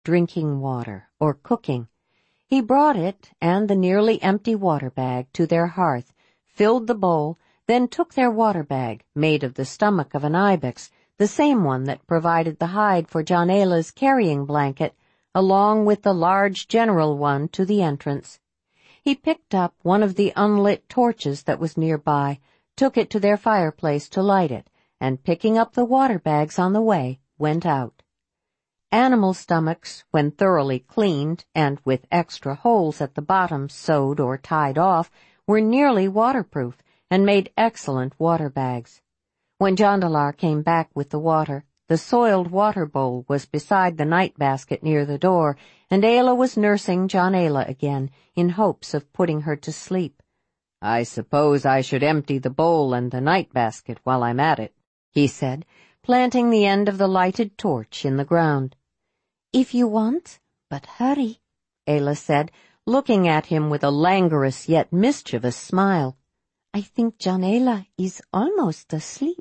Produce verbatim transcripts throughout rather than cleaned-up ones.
drinking water or cooking. He brought it and the nearly empty water bag to their hearth, filled the bowl, then took their water bag, made of the stomach of an ibex, the same one that provided the hide for Jonaila's carrying blanket, along with the large general one to the entrance. He picked up one of the unlit torches that was nearby, took it to their fireplace to light it, and picking up the water bags on the way, went out. Animal stomachs, when thoroughly cleaned and with extra holes at the bottom sewed or tied off, were nearly waterproof and made excellent water bags. When Jondalar came back with the water, the soiled water bowl was beside the night basket near the door, and Ayla was nursing Jonnala again in hopes of putting her to sleep. "I suppose I should empty the bowl and the night basket while I'm at it," he said, planting the end of the lighted torch in the ground. "If you want, but hurry," Ayla said, looking at him with a languorous yet mischievous smile. "I think Jonnala is almost asleep."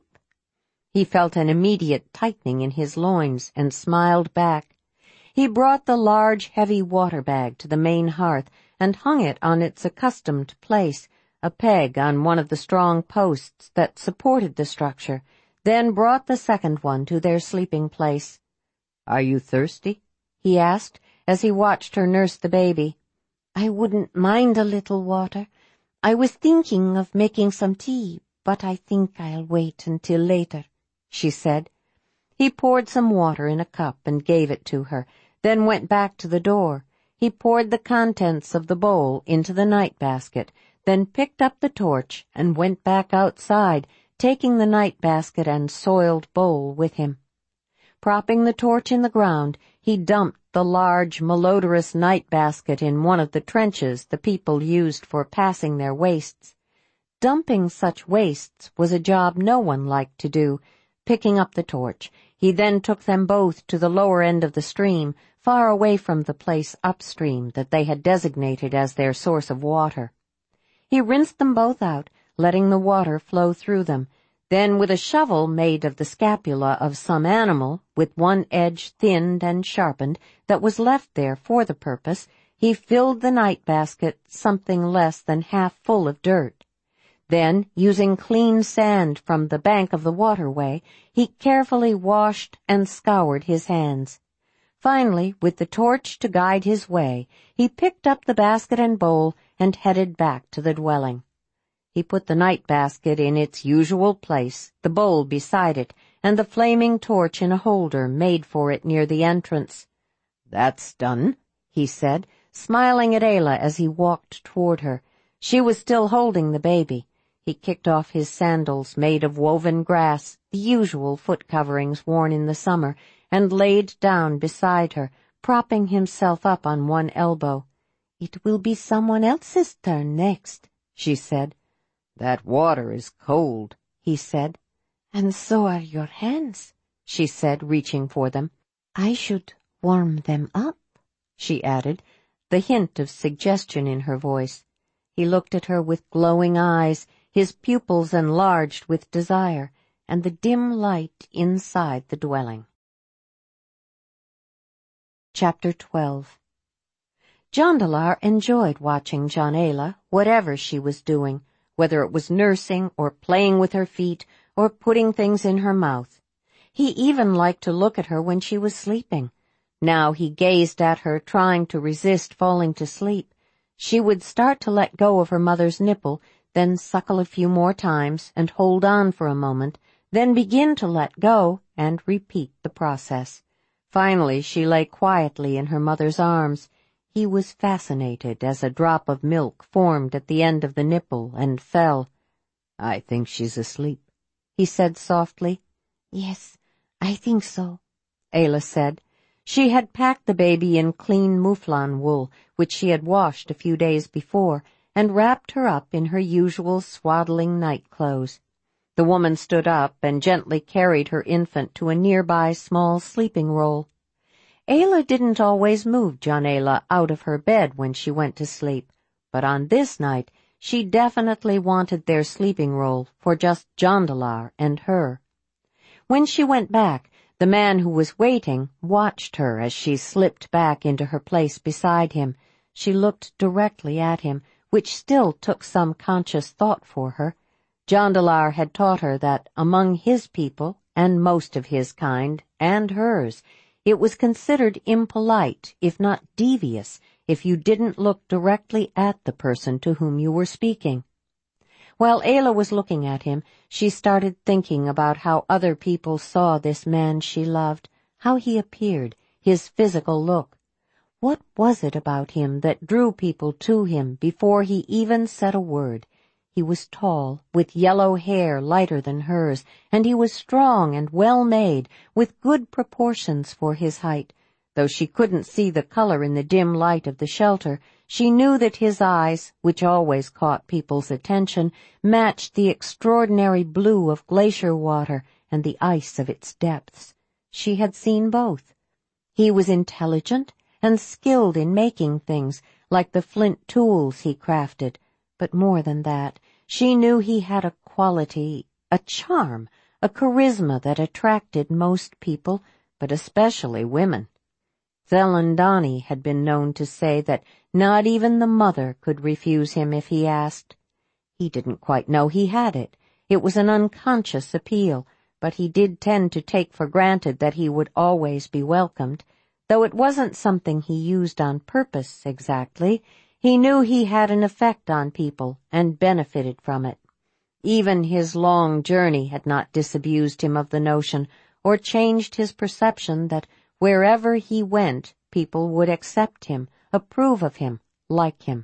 He felt an immediate tightening in his loins and smiled back. He brought the large, heavy water bag to the main hearth and hung it on its accustomed place, a peg on one of the strong posts that supported the structure, then brought the second one to their sleeping place. "Are you thirsty?" he asked as he watched her nurse the baby. "I wouldn't mind a little water. I was thinking of making some tea, but I think I'll wait until later," she said. He poured some water in a cup and gave it to her, then went back to the door. He poured the contents of the bowl into the night basket, then picked up the torch and went back outside, taking the night basket and soiled bowl with him. Propping the torch in the ground, he dumped the large, malodorous night basket in one of the trenches the people used for passing their wastes. Dumping such wastes was a job no one liked to do. Picking up the torch, he then took them both to the lower end of the stream, far away from the place upstream that they had designated as their source of water. He rinsed them both out, letting the water flow through them. Then, with a shovel made of the scapula of some animal, with one edge thinned and sharpened, that was left there for the purpose, he filled the night basket something less than half full of dirt. Then, using clean sand from the bank of the waterway, he carefully washed and scoured his hands. Finally, with the torch to guide his way, he picked up the basket and bowl and headed back to the dwelling. He put the night basket in its usual place, the bowl beside it, and the flaming torch in a holder made for it near the entrance. "That's done," he said, smiling at Ayla as he walked toward her. She was still holding the baby. He kicked off his sandals made of woven grass, the usual foot coverings worn in the summer, and laid down beside her, propping himself up on one elbow. "It will be someone else's turn next," she said. "That water is cold," he said. "And so are your hands," she said, reaching for them. "I should warm them up," she added, the hint of suggestion in her voice. He looked at her with glowing eyes, his pupils enlarged with desire, and the dim light inside the dwelling. Chapter twelve. Jondalar enjoyed watching Jonnala, whatever she was doing, whether it was nursing or playing with her feet or putting things in her mouth. He even liked to look at her when she was sleeping. Now he gazed at her, trying to resist falling to sleep. She would start to let go of her mother's nipple, then suckle a few more times and hold on for a moment, then begin to let go and repeat the process. Finally she lay quietly in her mother's arms. He was fascinated as a drop of milk formed at the end of the nipple and fell. "I think she's asleep," he said softly. "Yes, I think so," Ayla said. She had packed the baby in clean mouflon wool, which she had washed a few days before, and wrapped her up in her usual swaddling night clothes. The woman stood up and gently carried her infant to a nearby small sleeping roll. Ayla didn't always move Jonnala out of her bed when she went to sleep, but on this night she definitely wanted their sleeping roll for just Jondalar and her. When she went back, The man who was waiting watched her as she slipped back into her place beside him. She looked directly at him, which still took some conscious thought for her. Jandalar had taught her that among his people, and most of his kind, and hers, it was considered impolite, if not devious, if you didn't look directly at the person to whom you were speaking. While Ayla was looking at him, she started thinking about how other people saw this man she loved, how he appeared, his physical look. What was it about him that drew people to him before he even said a word? He was tall, with yellow hair lighter than hers, and he was strong and well-made, with good proportions for his height. Though she couldn't see the color in the dim light of the shelter, she knew that his eyes, which always caught people's attention, matched the extraordinary blue of glacier water and the ice of its depths. She had seen both. He was intelligent and skilled in making things, like the flint tools he crafted. But more than that, she knew he had a quality, a charm, a charisma that attracted most people, but especially women. Zelandani had been known to say that not even the mother could refuse him if he asked. He didn't quite know he had it. It was an unconscious appeal, but he did tend to take for granted that he would always be welcomed. Though it wasn't something he used on purpose exactly, he knew he had an effect on people and benefited from it. Even his long journey had not disabused him of the notion or changed his perception that wherever he went, people would accept him, approve of him, like him.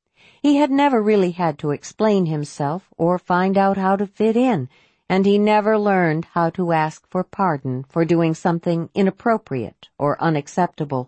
He had never really had to explain himself or find out how to fit in, and he never learned how to ask for pardon for doing something inappropriate or unacceptable.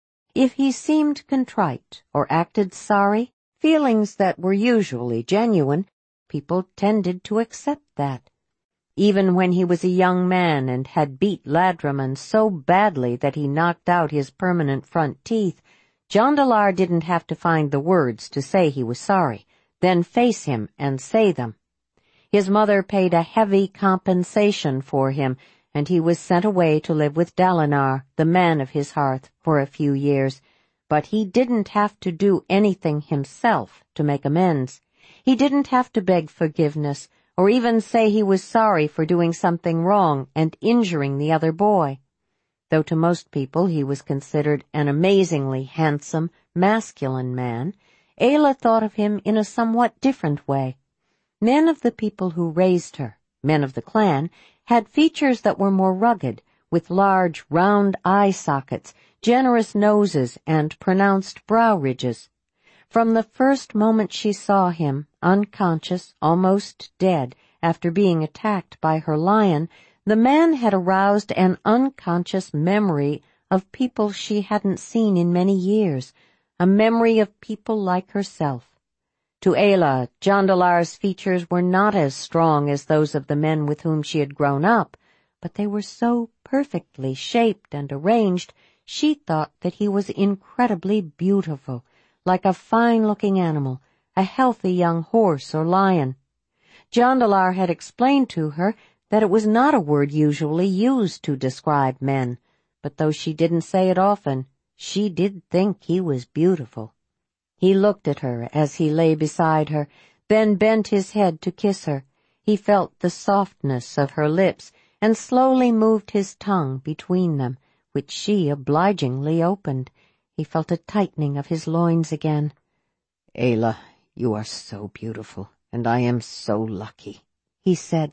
If he seemed contrite or acted sorry, feelings that were usually genuine, people tended to accept that. Even when he was a young man and had beat Ladraman so badly that he knocked out his permanent front teeth, Jandalar didn't have to find the words to say he was sorry, then face him and say them. His mother paid a heavy compensation for him, and he was sent away to live with Dalinar, the man of his hearth, for a few years. But he didn't have to do anything himself to make amends. He didn't have to beg forgiveness, or even say he was sorry for doing something wrong and injuring the other boy. Though to most people he was considered an amazingly handsome, masculine man, Ayla thought of him in a somewhat different way. Men of the people who raised her, men of the clan, had features that were more rugged, with large, round eye sockets, generous noses, and pronounced brow ridges. From the first moment she saw him, unconscious, almost dead, after being attacked by her lion, the man had aroused an unconscious memory of people she hadn't seen in many years, a memory of people like herself. To Ayla, Jandalar's features were not as strong as those of the men with whom she had grown up, but they were so perfectly shaped and arranged, she thought that he was incredibly beautiful, like a fine-looking animal, a healthy young horse or lion. Jandalar had explained to her that it was not a word usually used to describe men, but though she didn't say it often, she did think he was beautiful. He looked at her as he lay beside her, then bent his head to kiss her. He felt the softness of her lips and slowly moved his tongue between them, which she obligingly opened. He felt a tightening of his loins again. "Ayla, you are so beautiful, and I am so lucky," he said.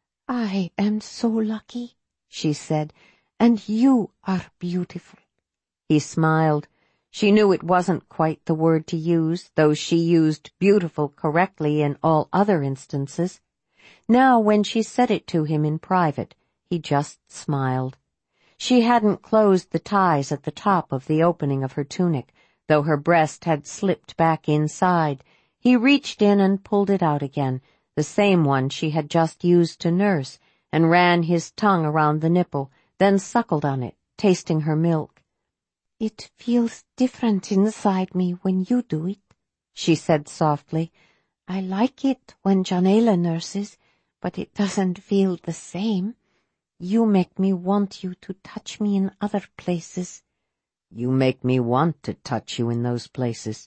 "I am so lucky," she said, "and you are beautiful." He smiled. She knew it wasn't quite the word to use, though she used beautiful correctly in all other instances. Now, when she said it to him in private, he just smiled. She hadn't closed the ties at the top of the opening of her tunic, though her breast had slipped back inside. He reached in and pulled it out again, the same one she had just used to nurse, and ran his tongue around the nipple, then suckled on it, tasting her milk. "It feels different inside me when you do it," she said softly. "I like it when Janela nurses, but it doesn't feel the same. You make me want you to touch me in other places. You make me want to touch you in those places.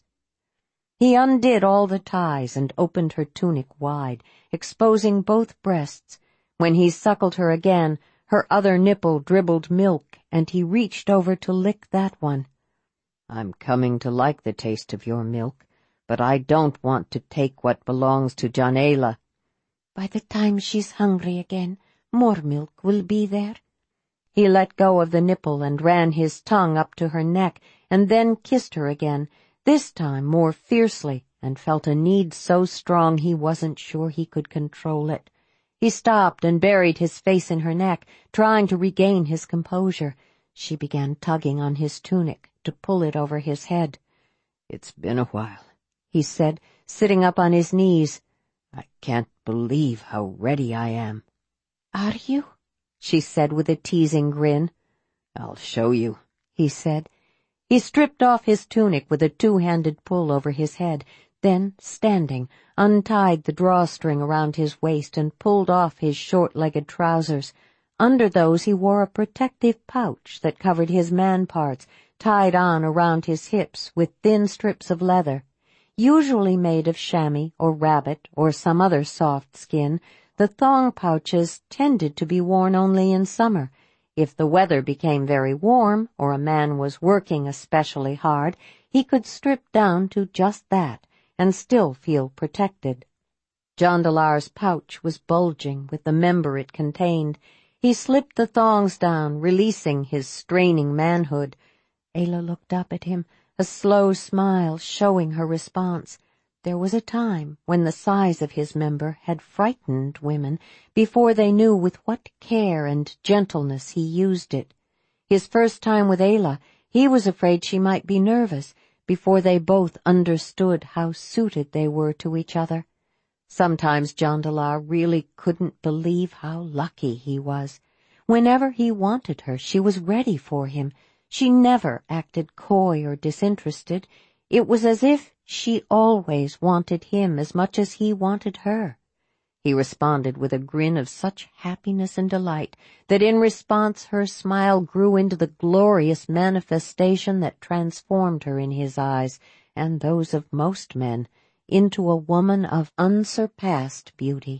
He undid all the ties and opened her tunic wide, exposing both breasts. When he suckled her again, her other nipple dribbled milk, and he reached over to lick that one. I'm coming to like the taste of your milk, but I don't want to take what belongs to Janela. By the time she's hungry again, more milk will be there. He let go of the nipple and ran his tongue up to her neck, and then kissed her again, this time more fiercely, and felt a need so strong he wasn't sure he could control it. He stopped and buried his face in her neck, trying to regain his composure. She began tugging on his tunic to pull it over his head. It's been a while, he said, sitting up on his knees. I can't believe how ready I am. Are you? She said with a teasing grin. I'll show you, he said. He stripped off his tunic with a two-handed pull over his head, then, standing, untied the drawstring around his waist and pulled off his short-legged trousers. Under those he wore a protective pouch that covered his man parts, tied on around his hips with thin strips of leather. Usually made of chamois or rabbit or some other soft skin, the thong pouches tended to be worn only in summer. If the weather became very warm, or a man was working especially hard, he could strip down to just that, and still feel protected. Jondalar's pouch was bulging with the member it contained. He slipped the thongs down, releasing his straining manhood. Ayla looked up at him, a slow smile showing her response. There was a time when the size of his member had frightened women before they knew with what care and gentleness he used it. His first time with Ayla, he was afraid she might be nervous before they both understood how suited they were to each other. Sometimes Jondalar really couldn't believe how lucky he was. Whenever he wanted her, she was ready for him. She never acted coy or disinterested. It was as if she always wanted him as much as he wanted her. He responded with a grin of such happiness and delight that in response her smile grew into the glorious manifestation that transformed her in his eyes, and those of most men, into a woman of unsurpassed beauty.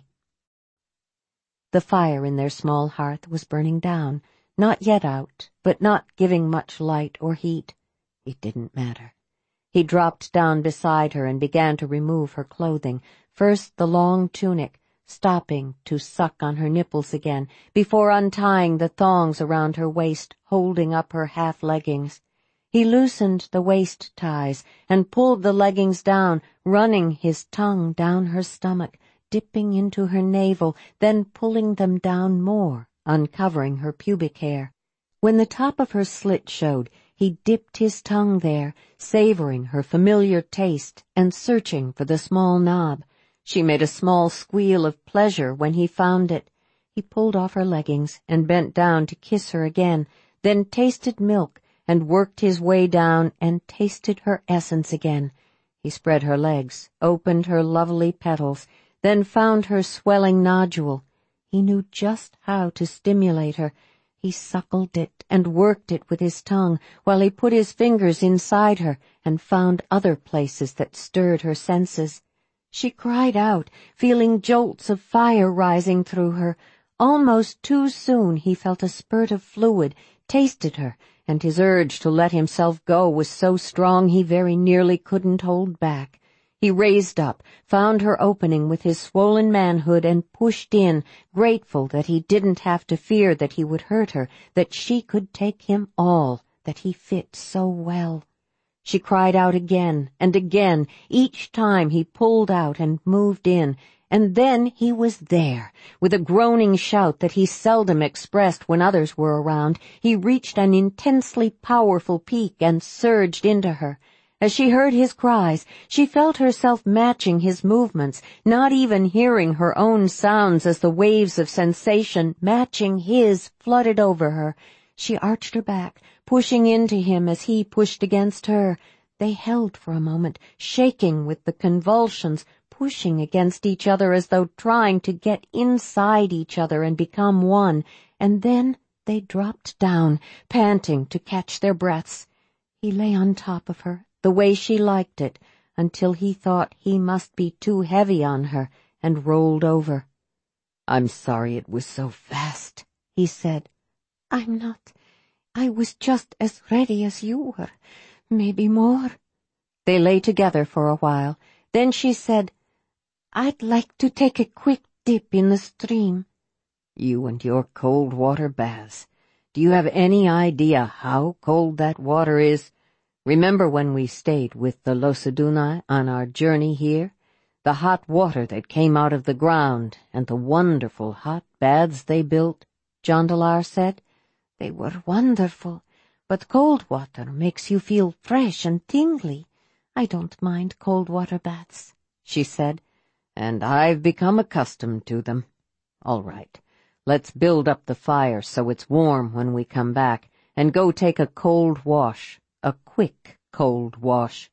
The fire in their small hearth was burning down, not yet out, but not giving much light or heat. It didn't matter. He dropped down beside her and began to remove her clothing, first the long tunic, stopping to suck on her nipples again, before untying the thongs around her waist, holding up her half-leggings. He loosened the waist ties and pulled the leggings down, running his tongue down her stomach, dipping into her navel, then pulling them down more, uncovering her pubic hair. When the top of her slit showed, he dipped his tongue there, savoring her familiar taste and searching for the small knob. She made a small squeal of pleasure when he found it. He pulled off her leggings and bent down to kiss her again, then tasted milk and worked his way down and tasted her essence again. He spread her legs, opened her lovely petals, then found her swelling nodule. He knew just how to stimulate her. He suckled it and worked it with his tongue while he put his fingers inside her and found other places that stirred her senses. She cried out, feeling jolts of fire rising through her. Almost too soon he felt a spurt of fluid, tasted her, and his urge to let himself go was so strong he very nearly couldn't hold back. He raised up, found her opening with his swollen manhood, and pushed in, grateful that he didn't have to fear that he would hurt her, that she could take him all, that he fit so well. She cried out again and again, each time he pulled out and moved in, and then he was there. With a groaning shout that he seldom expressed when others were around, he reached an intensely powerful peak and surged into her. As she heard his cries, she felt herself matching his movements, not even hearing her own sounds as the waves of sensation matching his flooded over her. She arched her back, pushing into him as he pushed against her. They held for a moment, shaking with the convulsions, pushing against each other as though trying to get inside each other and become one, and then they dropped down, panting to catch their breaths. He lay on top of her, the way she liked it, until he thought he must be too heavy on her, and rolled over. "I'm sorry it was so fast," he said. "I'm not. I was just as ready as you were, maybe more." They lay together for a while. Then she said, "I'd like to take a quick dip in the stream." "You and your cold water baths. Do you have any idea how cold that water is? Remember when we stayed with the Losedunai on our journey here? The hot water that came out of the ground, and the wonderful hot baths they built," Jondalar said. "They were wonderful, but cold water makes you feel fresh and tingly. I don't mind cold water baths," she said, "and I've become accustomed to them. All right, let's build up the fire so it's warm when we come back, and go take a cold wash, a quick cold wash."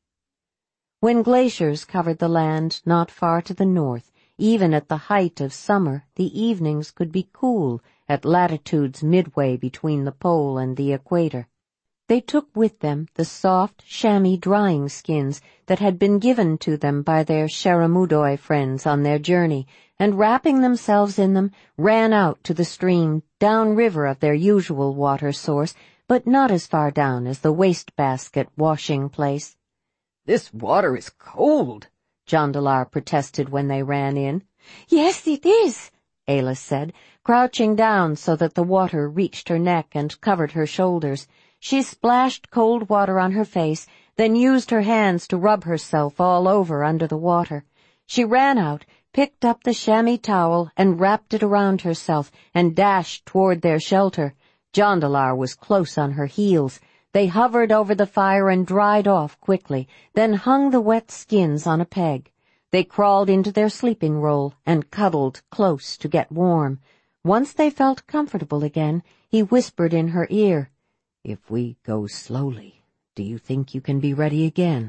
When glaciers covered the land not far to the north, even at the height of summer, the evenings could be cool at latitudes midway between the pole and the equator. They took with them the soft chamois drying skins that had been given to them by their Sharamudoi friends on their journey, and wrapping themselves in them, ran out to the stream downriver of their usual water source, but not as far down as the wastebasket washing place. "This water is cold," Jondalar protested when they ran in. "Yes, it is," Ayla said, crouching down so that the water reached her neck and covered her shoulders. She splashed cold water on her face, then used her hands to rub herself all over under the water. She ran out, picked up the chamois towel, and wrapped it around herself, and dashed toward their shelter. Jondalar was close on her heels. They hovered over the fire and dried off quickly, then hung the wet skins on a peg. They crawled into their sleeping roll and cuddled close to get warm. Once they felt comfortable again, he whispered in her ear, "If we go slowly, do you think you can be ready again?"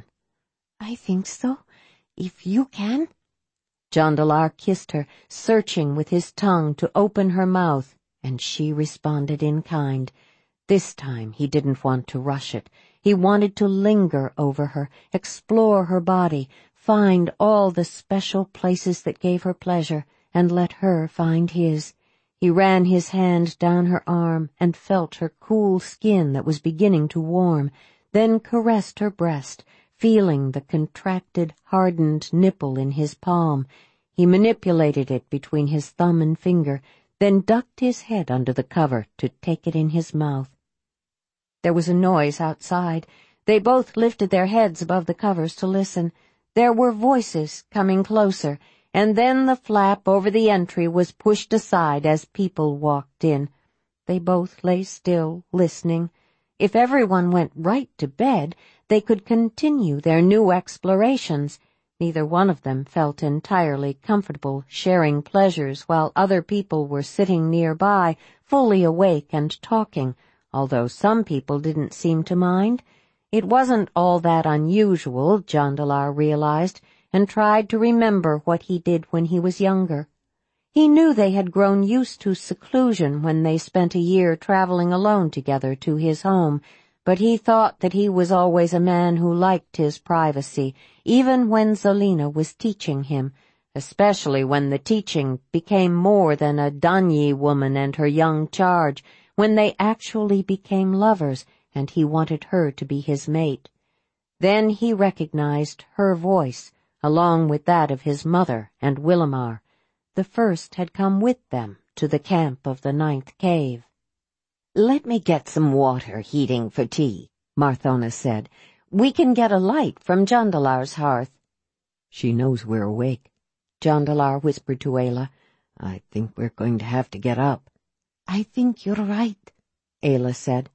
"I think so, if you can." Jondalar kissed her, searching with his tongue to open her mouth, and she responded in kind. This time he didn't want to rush it. He wanted to linger over her, explore her body, find all the special places that gave her pleasure, and let her find his. He ran his hand down her arm and felt her cool skin that was beginning to warm, then caressed her breast, feeling the contracted, hardened nipple in his palm. He manipulated it between his thumb and finger, then ducked his head under the cover to take it in his mouth. There was a noise outside. They both lifted their heads above the covers to listen. There were voices coming closer, and then the flap over the entry was pushed aside as people walked in. They both lay still, listening. If everyone went right to bed, they could continue their new explorations. Neither one of them felt entirely comfortable sharing pleasures while other people were sitting nearby, fully awake and talking, although some people didn't seem to mind. It wasn't all that unusual, Jondalar realized, and tried to remember what he did when he was younger. He knew they had grown used to seclusion when they spent a year traveling alone together to his home, but he thought that he was always a man who liked his privacy, even when Zelina was teaching him, especially when the teaching became more than a Danyi woman and her young charge, when they actually became lovers and he wanted her to be his mate. Then he recognized her voice, along with that of his mother and Willamar. The first had come with them to the camp of the ninth cave. "Let me get some water heating for tea," Marthona said. "We can get a light from Jondalar's hearth." "She knows we're awake," Jondalar whispered to Ayla. "I think we're going to have to get up." "I think you're right," Ayla said.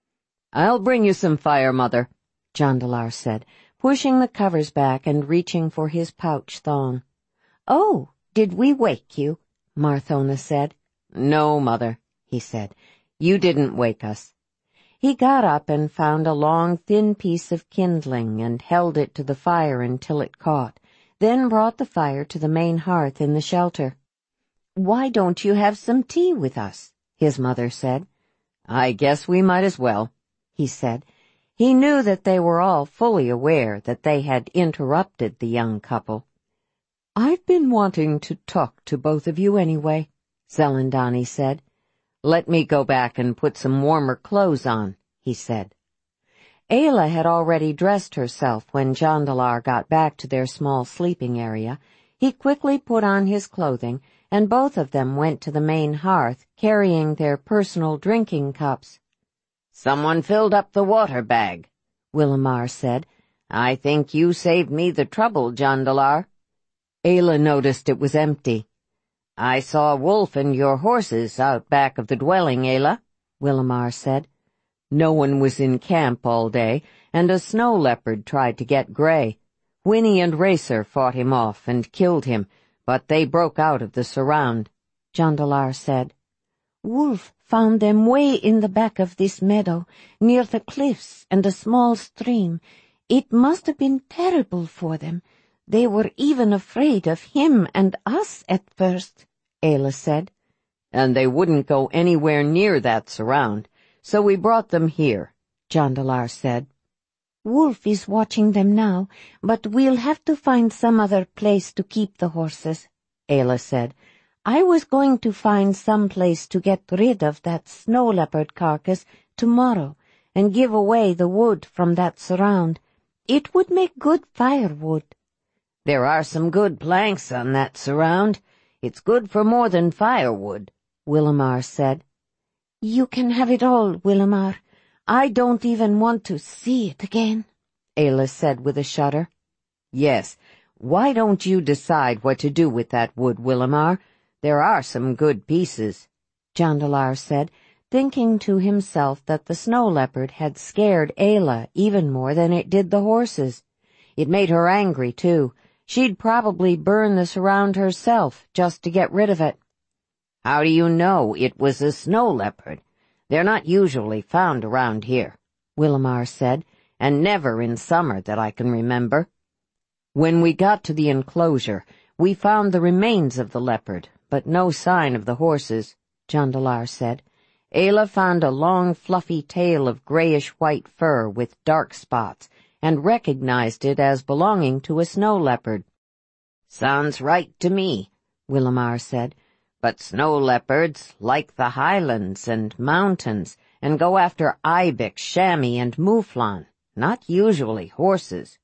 "I'll bring you some fire, Mother," Jondalar said, pushing the covers back and reaching for his pouch thong. "Oh, did we wake you?" Marthona said. "No, Mother," he said. "You didn't wake us." He got up and found a long, thin piece of kindling and held it to the fire until it caught, then brought the fire to the main hearth in the shelter. "Why don't you have some tea with us?" his mother said. "I guess we might as well," he said. He knew that they were all fully aware that they had interrupted the young couple. "I've been wanting to talk to both of you anyway," Zelandani said. "Let me go back and put some warmer clothes on," he said. Ayla had already dressed herself when Jandalar got back to their small sleeping area. He quickly put on his clothing, and both of them went to the main hearth, carrying their personal drinking cups. "Someone filled up the water bag," Willamar said. "I think you saved me the trouble, Jandalar." Ayla noticed it was empty. "I saw Wolf and your horses out back of the dwelling, Ayla," Willamar said. "No one was in camp all day, and a snow leopard tried to get Gray. Winnie and Racer fought him off and killed him, but they broke out of the surround," Jandalar said. "Wolf found them way in the back of this meadow, near the cliffs and a small stream. It must have been terrible for them. They were even afraid of him and us at first," Ayla said. "And they wouldn't go anywhere near that surround, so we brought them here," Jandalar said. "Wolf is watching them now, but we'll have to find some other place to keep the horses," Ayla said. "I was going to find some place to get rid of that snow leopard carcass tomorrow and give away the wood from that surround. It would make good firewood." "There are some good planks on that surround. It's good for more than firewood," Willamar said. "You can have it all, Willamar. I don't even want to see it again," Ayla said with a shudder. "Yes, why don't you decide what to do with that wood, Willamar? There are some good pieces," Jandalar said, thinking to himself that the snow leopard had scared Ayla even more than it did the horses. It made her angry, too. She'd probably burn the surround herself just to get rid of it. "How do you know it was a snow leopard? They're not usually found around here," Willamar said, "and never in summer that I can remember." "When we got to the enclosure, we found the remains of the leopard, but no sign of the horses," Jandalar said. "Ayla found a long, fluffy tail of grayish-white fur with dark spots, and recognized it as belonging to a snow leopard." "Sounds right to me," Willamar said. "But snow leopards like the highlands and mountains and go after ibex, chamois, and mouflon, not usually horses."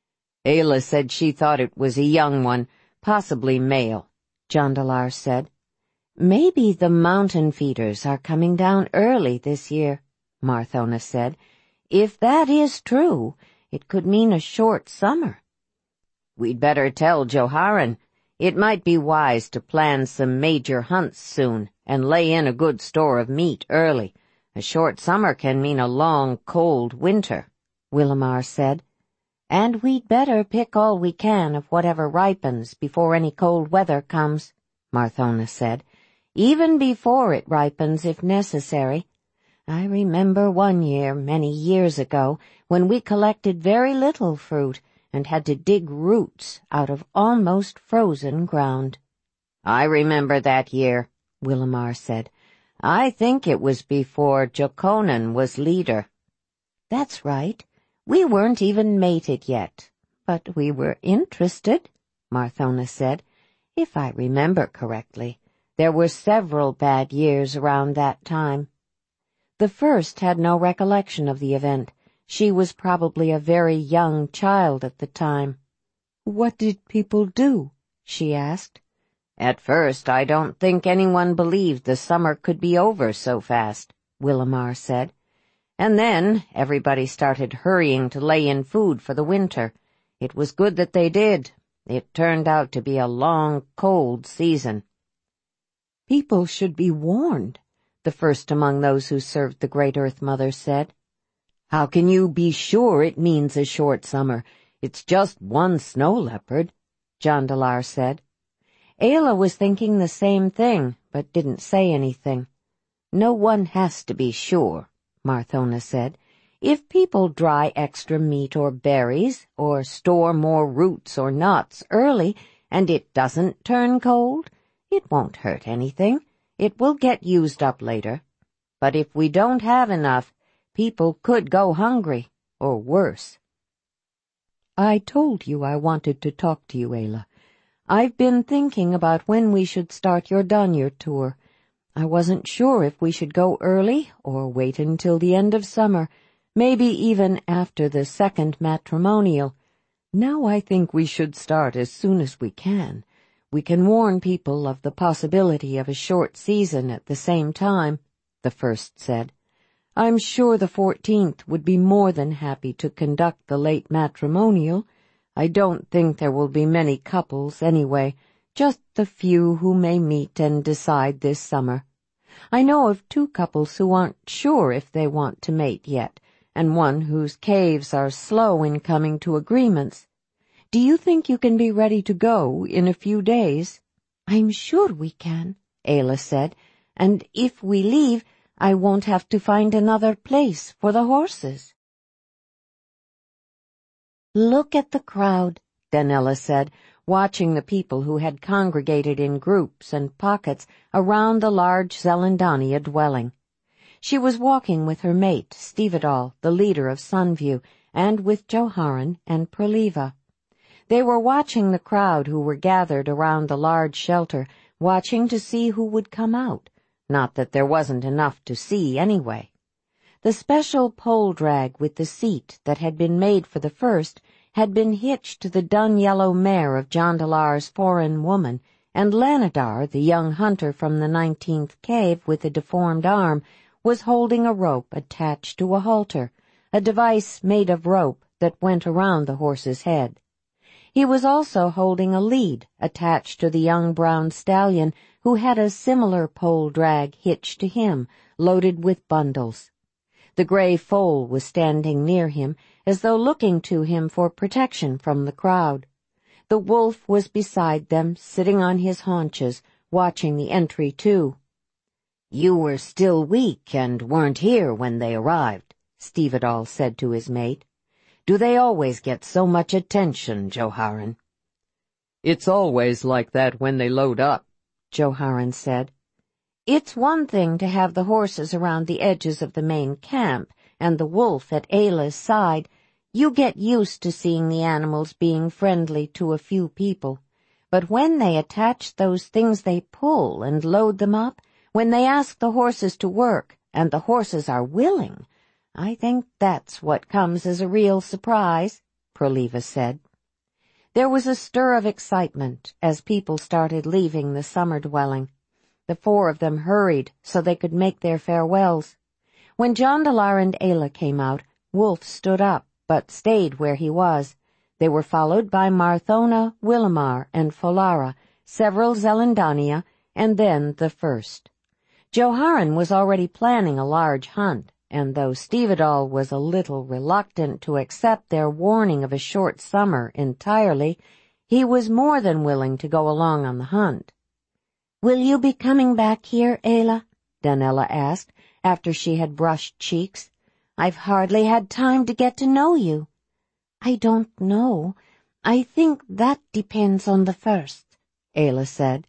Ayla said she thought it was a young one, possibly male, Jandalar said. "Maybe the mountain feeders are coming down early this year," Marthona said. "If that is true, it could mean a short summer." "We'd better tell Joharan. It might be wise to plan some major hunts soon and lay in a good store of meat early. A short summer can mean a long, cold winter," Willamar said. "And we'd better pick all we can of whatever ripens before any cold weather comes," Marthona said. "Even before it ripens, if necessary. I remember one year, many years ago, when we collected very little fruit and had to dig roots out of almost frozen ground." "I remember that year," Willamar said. "I think it was before Jokonan was leader." "That's right. We weren't even mated yet, but we were interested," Marthona said. "If I remember correctly, there were several bad years around that time." The first had no recollection of the event. She was probably a very young child at the time. "What did people do?" she asked. "At first, I don't think anyone believed the summer could be over so fast," Willamar said. "And then everybody started hurrying to lay in food for the winter. It was good that they did. It turned out to be a long, cold season." "People should be warned," the first among those who served the Great Earth Mother said. "How can you be sure it means a short summer? It's just one snow leopard," Jandalar said. Ayla was thinking the same thing, but didn't say anything. "No one has to be sure," Marthona said. "If people dry extra meat or berries, or store more roots or nuts early, and it doesn't turn cold, it won't hurt anything. It will get used up later. But if we don't have enough, people could go hungry, or worse. I told you I wanted to talk to you, Ayla. I've been thinking about when we should start your Donyard tour. I wasn't sure if we should go early or wait until the end of summer, maybe even after the second matrimonial. Now I think we should start as soon as we can. We can warn people of the possibility of a short season at the same time, the first said. I'm sure the fourteenth would be more than happy to conduct the late matrimonial. I don't think there will be many couples anyway, just the few who may meet and decide this summer. I know of two couples who aren't sure if they want to mate yet, and one whose caves are slow in coming to agreements. Do you think you can be ready to go in a few days? I'm sure we can, Ayla said, and if we leave, I won't have to find another place for the horses. Look at the crowd, Donella said, watching the people who had congregated in groups and pockets around the large Zelandania dwelling. She was walking with her mate, Stevedall, the leader of Sunview, and with Joharan and Praliva. They were watching the crowd who were gathered around the large shelter, watching to see who would come out. Not that there wasn't enough to see anyway. The special pole drag with the seat that had been made for the first had been hitched to the dun-yellow mare of Jondalar's foreign woman, and Lanadar, the young hunter from the nineteenth cave with a deformed arm, was holding a rope attached to a halter, a device made of rope that went around the horse's head. He was also holding a lead attached to the young brown stallion who had a similar pole drag hitched to him, loaded with bundles. The gray foal was standing near him, as though looking to him for protection from the crowd. The wolf was beside them, sitting on his haunches, watching the entry too. "You were still weak and weren't here when they arrived," Stevedall said to his mate. "Do they always get so much attention, Joharan?" "It's always like that when they load up," Joharan said. "It's one thing to have the horses around the edges of the main camp and the wolf at Ayla's side. You get used to seeing the animals being friendly to a few people. But when they attach those things they pull and load them up, when they ask the horses to work, and the horses are willing, I think that's what comes as a real surprise," Praliva said. There was a stir of excitement as people started leaving the summer dwelling. The four of them hurried so they could make their farewells. When Jondalar and Ayla came out, Wolf stood up, but stayed where he was. They were followed by Marthona, Willamar, and Folara, several Zelandania, and then the first. Joharan was already planning a large hunt, and though Stevedall was a little reluctant to accept their warning of a short summer entirely, he was more than willing to go along on the hunt. "Will you be coming back here, Ayla?" Donella asked, after she had brushed cheeks. "I've hardly had time to get to know you." "I don't know. I think that depends on the first," Ayla said.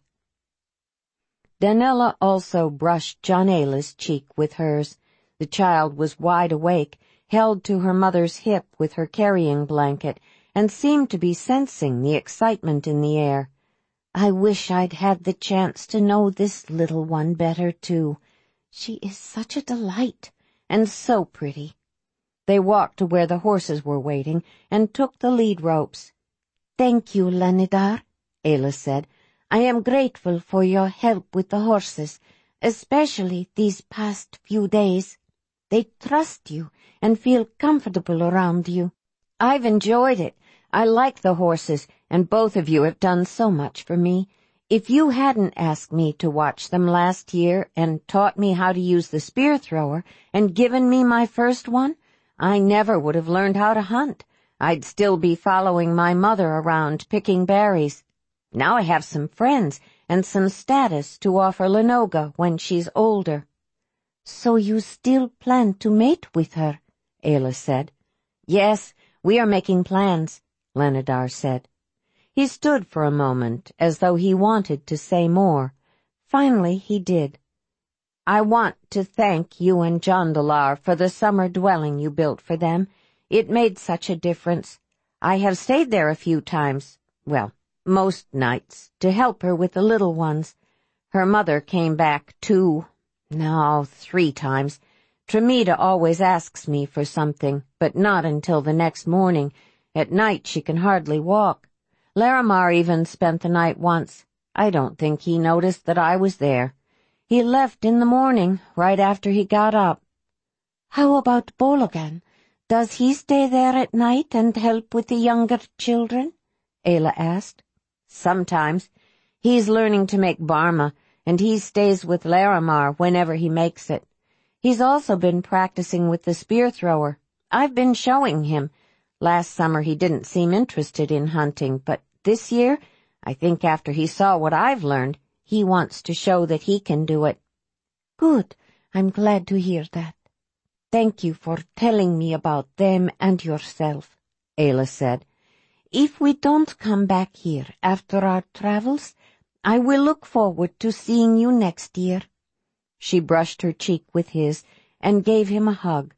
Donella also brushed John Ayla's cheek with hers. The child was wide awake, held to her mother's hip with her carrying blanket, and seemed to be sensing the excitement in the air. "I wish I'd had the chance to know this little one better, too. She is such a delight, and so pretty." They walked to where the horses were waiting and took the lead ropes. "Thank you, Lanadar," Ayla said. "I am grateful for your help with the horses, especially these past few days. They trust you and feel comfortable around you. I've enjoyed it. I like the horses, and both of you have done so much for me. If you hadn't asked me to watch them last year and taught me how to use the spear thrower and given me my first one, I never would have learned how to hunt. I'd still be following my mother around picking berries. Now I have some friends and some status to offer Lenoga when she's older." "So you still plan to mate with her?" Ayla said. "Yes, we are making plans," Lanadar said. He stood for a moment as though he wanted to say more. Finally he did. "I want to thank you and Jondalar for the summer dwelling you built for them. It made such a difference. I have stayed there a few times, well, most nights, to help her with the little ones. Her mother came back two, no, three times. Tremita always asks me for something, but not until the next morning. At night she can hardly walk. Larimar even spent the night once. I don't think he noticed that I was there. He left in the morning, right after he got up." "How about Bologan? Does he stay there at night and help with the younger children?" Ayla asked. "Sometimes. He's learning to make barma, and he stays with Larimar whenever he makes it. He's also been practicing with the spear thrower. I've been showing him. Last summer he didn't seem interested in hunting, but this year, I think after he saw what I've learned, he wants to show that he can do it." "Good. I'm glad to hear that. Thank you for telling me about them and yourself," Ayla said. "If we don't come back here after our travels, I will look forward to seeing you next year." She brushed her cheek with his and gave him a hug.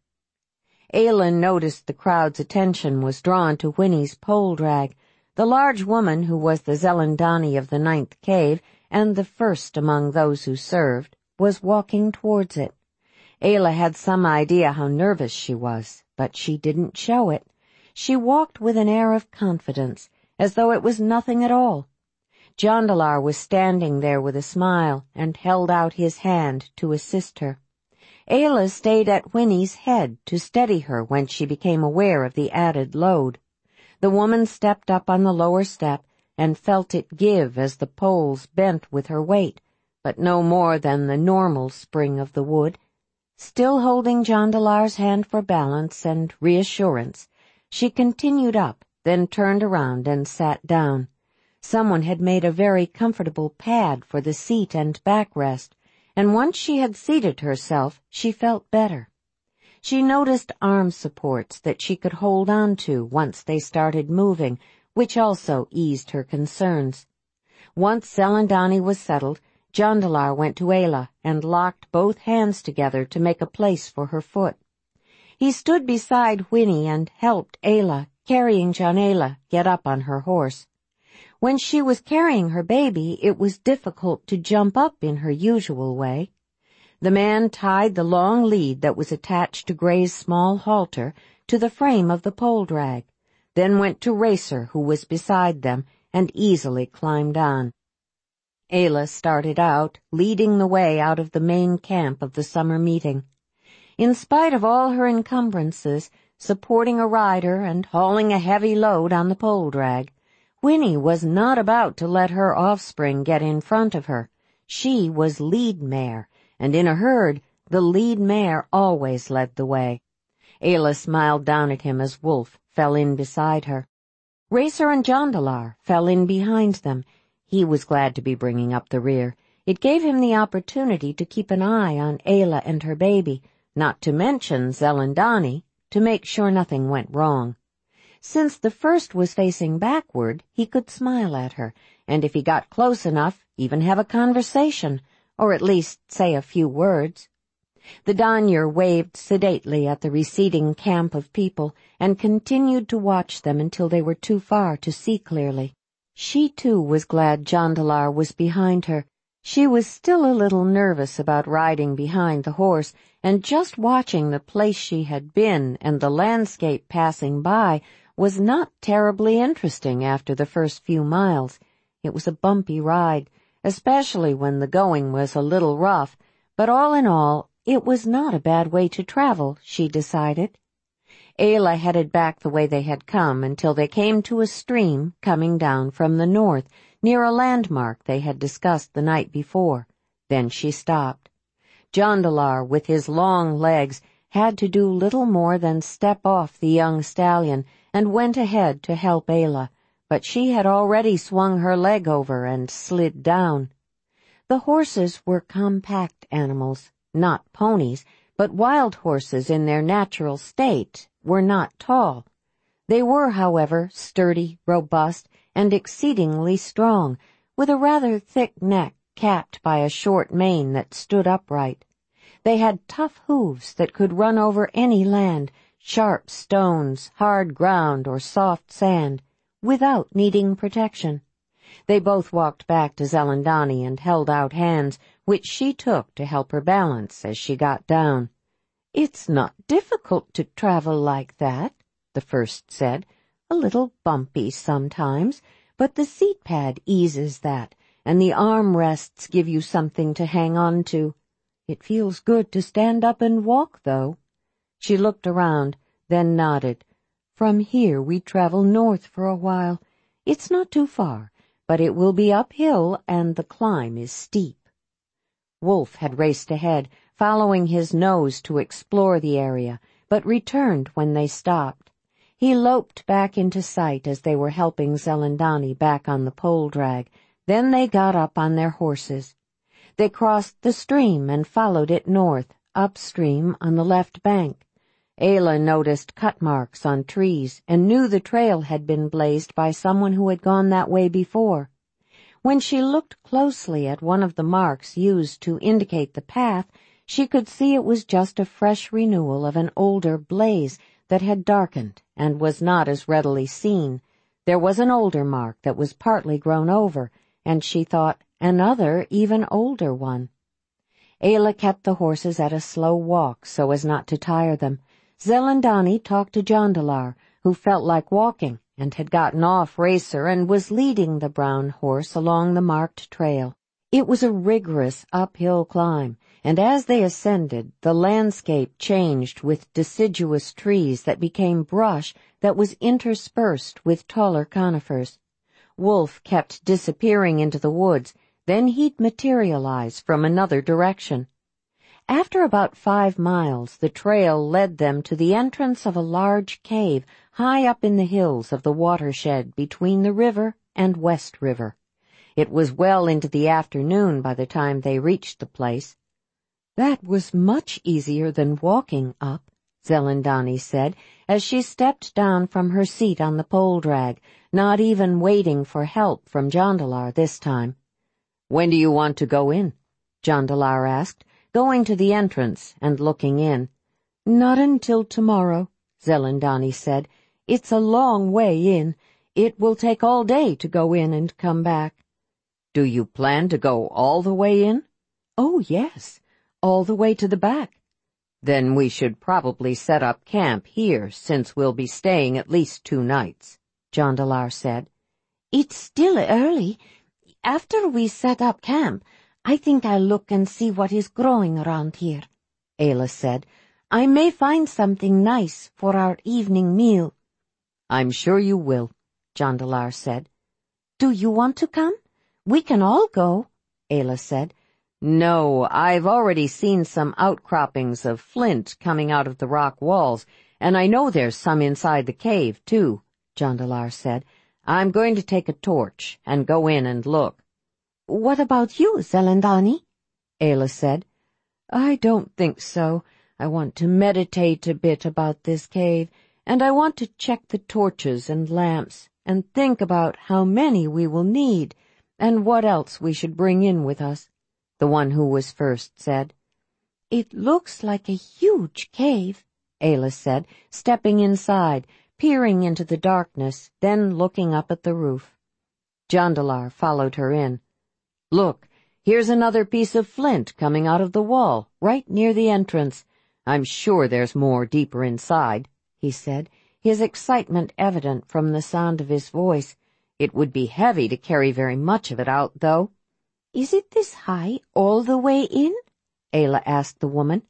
Ayla noticed the crowd's attention was drawn to Winnie's pole drag. The large woman who was the Zelendani of the ninth cave, and the first among those who served, was walking towards it. Ayla had some idea how nervous she was, but she didn't show it. She walked with an air of confidence, as though it was nothing at all. Jondalar was standing there with a smile and held out his hand to assist her. Ayla stayed at Winnie's head to steady her when she became aware of the added load. The woman stepped up on the lower step and felt it give as the poles bent with her weight, but no more than the normal spring of the wood. Still holding Jondalar's hand for balance and reassurance, she continued up, then turned around and sat down. Someone had made a very comfortable pad for the seat and backrest, and once she had seated herself, she felt better. She noticed arm supports that she could hold on to once they started moving, which also eased her concerns. Once Zelendani was settled, Jondalar went to Ayla and locked both hands together to make a place for her foot. He stood beside Winnie and helped Ayla, carrying Jonayla, get up on her horse. When she was carrying her baby, it was difficult to jump up in her usual way. The man tied the long lead that was attached to Gray's small halter to the frame of the pole drag, then went to Racer, who was beside them, and easily climbed on. Ayla started out, leading the way out of the main camp of the summer meeting. In spite of all her encumbrances, supporting a rider and hauling a heavy load on the pole drag, Winnie was not about to let her offspring get in front of her. She was lead mare, and in a herd, the lead mare always led the way. Ayla smiled down at him as Wolf fell in beside her. Racer and Jondalar fell in behind them. He was glad to be bringing up the rear. It gave him the opportunity to keep an eye on Ayla and her baby, not to mention Zelendani, to make sure nothing went wrong. Since the first was facing backward, he could smile at her, and if he got close enough, even have a conversation, or at least say a few words. The Danyer waved sedately at the receding camp of people and continued to watch them until they were too far to see clearly. She, too, was glad Jondalar was behind her. She was still a little nervous about riding behind the horse, and just watching the place she had been and the landscape passing by was not terribly interesting after the first few miles. It was a bumpy ride, especially when the going was a little rough, but all in all, it was not a bad way to travel, she decided. Ayla headed back the way they had come until they came to a stream coming down from the north, near a landmark they had discussed the night before. Then she stopped. Jondalar, with his long legs, had to do little more than step off the young stallion and went ahead to help Ayla, but she had already swung her leg over and slid down. The horses were compact animals, not ponies, but wild horses in their natural state were not tall. They were, however, sturdy, robust, and exceedingly strong, with a rather thick neck capped by a short mane that stood upright. They had tough hooves that could run over any land, sharp stones, hard ground, or soft sand, without needing protection. They both walked back to Zelandani and held out hands, which she took to help her balance as she got down. "It's not difficult to travel like that," the first said. "A little bumpy sometimes, but the seat pad eases that, and the arm rests give you something to hang on to. It feels good to stand up and walk, though." She looked around, then nodded. "From here we travel north for a while. It's not too far, but it will be uphill and the climb is steep." Wolf had raced ahead, following his nose to explore the area, but returned when they stopped. He loped back into sight as they were helping Zelandani back on the pole drag. Then they got up on their horses. They crossed the stream and followed it north, upstream on the left bank. Ayla noticed cut marks on trees and knew the trail had been blazed by someone who had gone that way before. When she looked closely at one of the marks used to indicate the path, she could see it was just a fresh renewal of an older blaze that had darkened and was not as readily seen. There was an older mark that was partly grown over, and she thought another, even older one. Ayla kept the horses at a slow walk so as not to tire them. Zelandani talked to Jondalar, who felt like walking and had gotten off Racer and was leading the brown horse along the marked trail. It was a rigorous uphill climb, and as they ascended, the landscape changed with deciduous trees that became brush that was interspersed with taller conifers. Wolf kept disappearing into the woods, then he'd materialize from another direction. After about five miles, the trail led them to the entrance of a large cave high up in the hills of the watershed between the river and West River. It was well into the afternoon by the time they reached the place. "That was much easier than walking up," Zelandani said, as she stepped down from her seat on the pole drag, not even waiting for help from Jondalar this time. "When do you want to go in?" Jondalar asked, going to the entrance and looking in. "Not until tomorrow," Zelandani said. "It's a long way in. It will take all day to go in and come back." "Do you plan to go all the way in?" "Oh, yes, all the way to the back." "Then we should probably set up camp here, since we'll be staying at least two nights," Jondalar said. "It's still early. After we set up camp, I think I'll look and see what is growing around here," Ayla said. "I may find something nice for our evening meal." "I'm sure you will," Jondalar said. "Do you want to come? We can all go," Ayla said. "No, I've already seen some outcroppings of flint coming out of the rock walls, and I know there's some inside the cave, too," Jondalar said. "I'm going to take a torch and go in and look." "What about you, Zelandani?" Ayla said. "I don't think so. I want to meditate a bit about this cave, and I want to check the torches and lamps, and think about how many we will need, and what else we should bring in with us," the one who was first said. "It looks like a huge cave," Ayla said, stepping inside, peering into the darkness, then looking up at the roof. Jondalar followed her in. "Look, here's another piece of flint coming out of the wall, right near the entrance. I'm sure there's more deeper inside," he said, his excitement evident from the sound of his voice. "It would be heavy to carry very much of it out, though." "Is it this high all the way in?" Ayla asked the woman.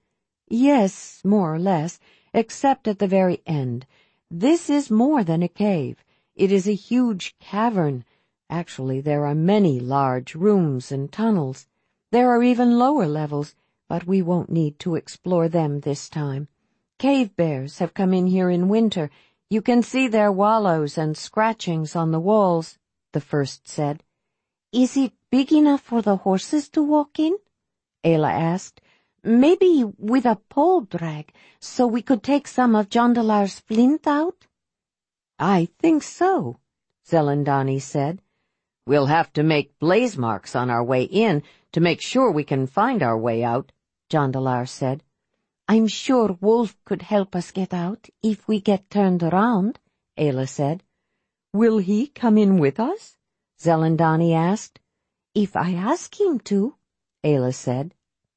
"Yes, more or less, except at the very end. This is more than a cave. It is a huge cavern. Actually, there are many large rooms and tunnels. There are even lower levels, but we won't need to explore them this time. Cave bears have come in here in winter. You can see their wallows and scratchings on the walls," the first said. "Is it big enough for the horses to walk in?" Ayla asked. "Maybe with a pole drag, so we could take some of Jondalar's flint out?" "I think so," Zelandani said. "We'll have to make blaze marks on our way in to make sure we can find our way out," Jandalar said. "I'm sure Wolf could help us get out if we get turned around," Ayla said. "Will he come in with us?" Zelandani asked. "If I ask him to," Ayla said.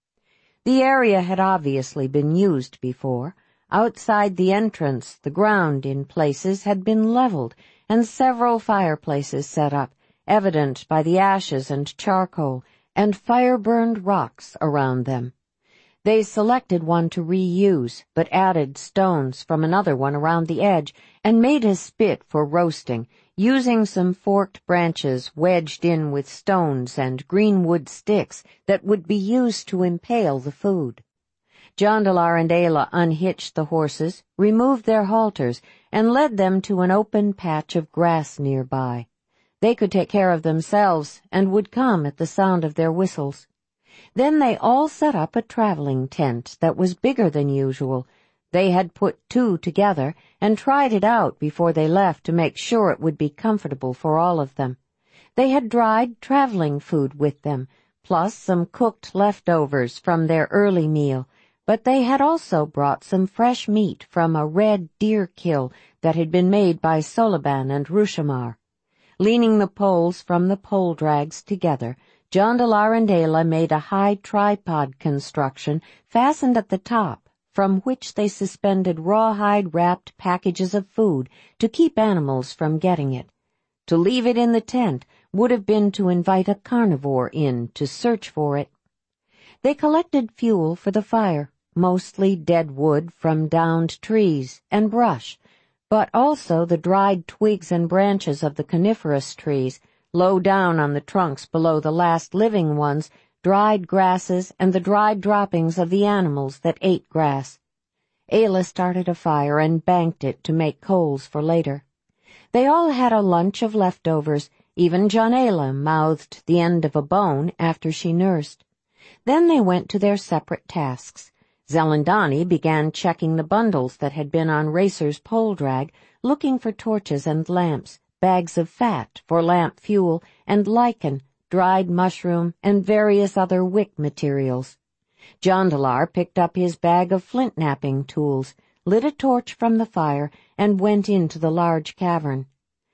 The area had obviously been used before. Outside the entrance, the ground in places had been leveled, and several fireplaces set up, evident by the ashes and charcoal, and fire-burned rocks around them. They selected one to reuse, but added stones from another one around the edge, and made a spit for roasting, using some forked branches wedged in with stones and green wood sticks that would be used to impale the food. Jandalar and Ayla unhitched the horses, removed their halters, and led them to an open patch of grass nearby. They could take care of themselves and would come at the sound of their whistles. Then they all set up a traveling tent that was bigger than usual. They had put two together and tried it out before they left to make sure it would be comfortable for all of them. They had dried traveling food with them, plus some cooked leftovers from their early meal, but they had also brought some fresh meat from a red deer kill that had been made by Soliban and Rushamar. Leaning the poles from the pole drags together, Jandalar and Ayla made a high tripod construction fastened at the top, from which they suspended rawhide-wrapped packages of food to keep animals from getting it. To leave it in the tent would have been to invite a carnivore in to search for it. They collected fuel for the fire, mostly dead wood from downed trees and brush, but also the dried twigs and branches of the coniferous trees, low down on the trunks below the last living ones, dried grasses, and the dried droppings of the animals that ate grass. Ayla started a fire and banked it to make coals for later. They all had a lunch of leftovers. Even Janayla mouthed the end of a bone after she nursed. Then they went to their separate tasks. Zelandani began checking the bundles that had been on Racer's pole drag, looking for torches and lamps, bags of fat for lamp fuel, and lichen, dried mushroom, and various other wick materials. Jandalar picked up his bag of flint-knapping tools, lit a torch from the fire, and went into the large cavern.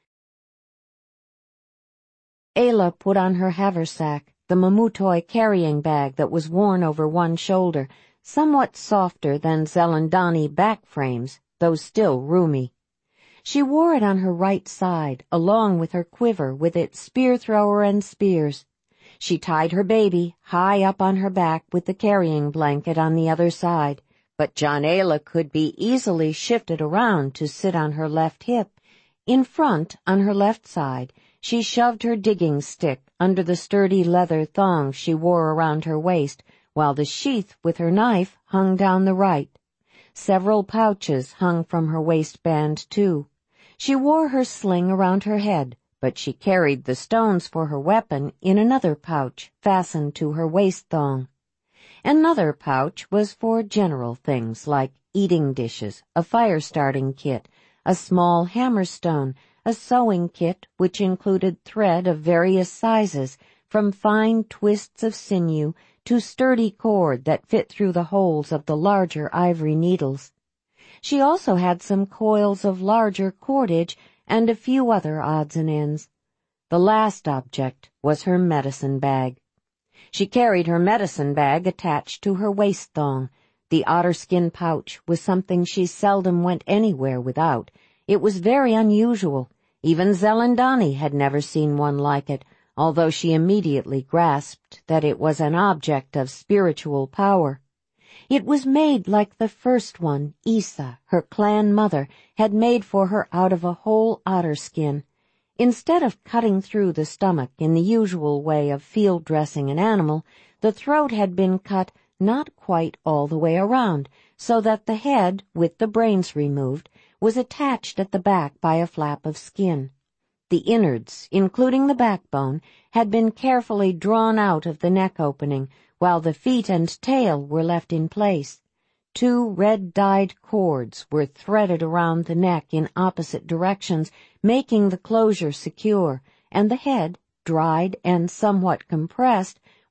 Ayla put on her haversack, the Mamutoi carrying bag that was worn over one shoulder, somewhat softer than Zelandani back frames, though still roomy. She wore it on her right side, along with her quiver with its spear-thrower and spears. She tied her baby high up on her back with the carrying blanket on the other side, but Janayla could be easily shifted around to sit on her left hip. In front, on her left side, she shoved her digging stick under the sturdy leather thong she wore around her waist, while the sheath with her knife hung down the right. Several pouches hung from her waistband, too. She wore her sling around her head, but she carried the stones for her weapon in another pouch fastened to her waist thong. Another pouch was for general things like eating dishes, a fire-starting kit, a small hammerstone, a sewing kit which included thread of various sizes, from fine twists of sinew to sturdy cord that fit through the holes of the larger ivory needles. She also had some coils of larger cordage and a few other odds and ends. The last object was her medicine bag. She carried her medicine bag attached to her waist thong. The otterskin pouch was something she seldom went anywhere without. It was very unusual. Even Zelandani had never seen one like it, although she immediately grasped that it was an object of spiritual power. It was made like the first one Isa, her clan mother, had made for her out of a whole otter skin. Instead of cutting through the stomach in the usual way of field dressing an animal, the throat had been cut not quite all the way around, so that the head, with the brains removed, was attached at the back by a flap of skin. The innards, including the backbone, had been carefully drawn out of the neck opening, while the feet and tail were left in place. Two red-dyed cords were threaded around the neck in opposite directions, making the closure secure, and the head, dried and somewhat compressed,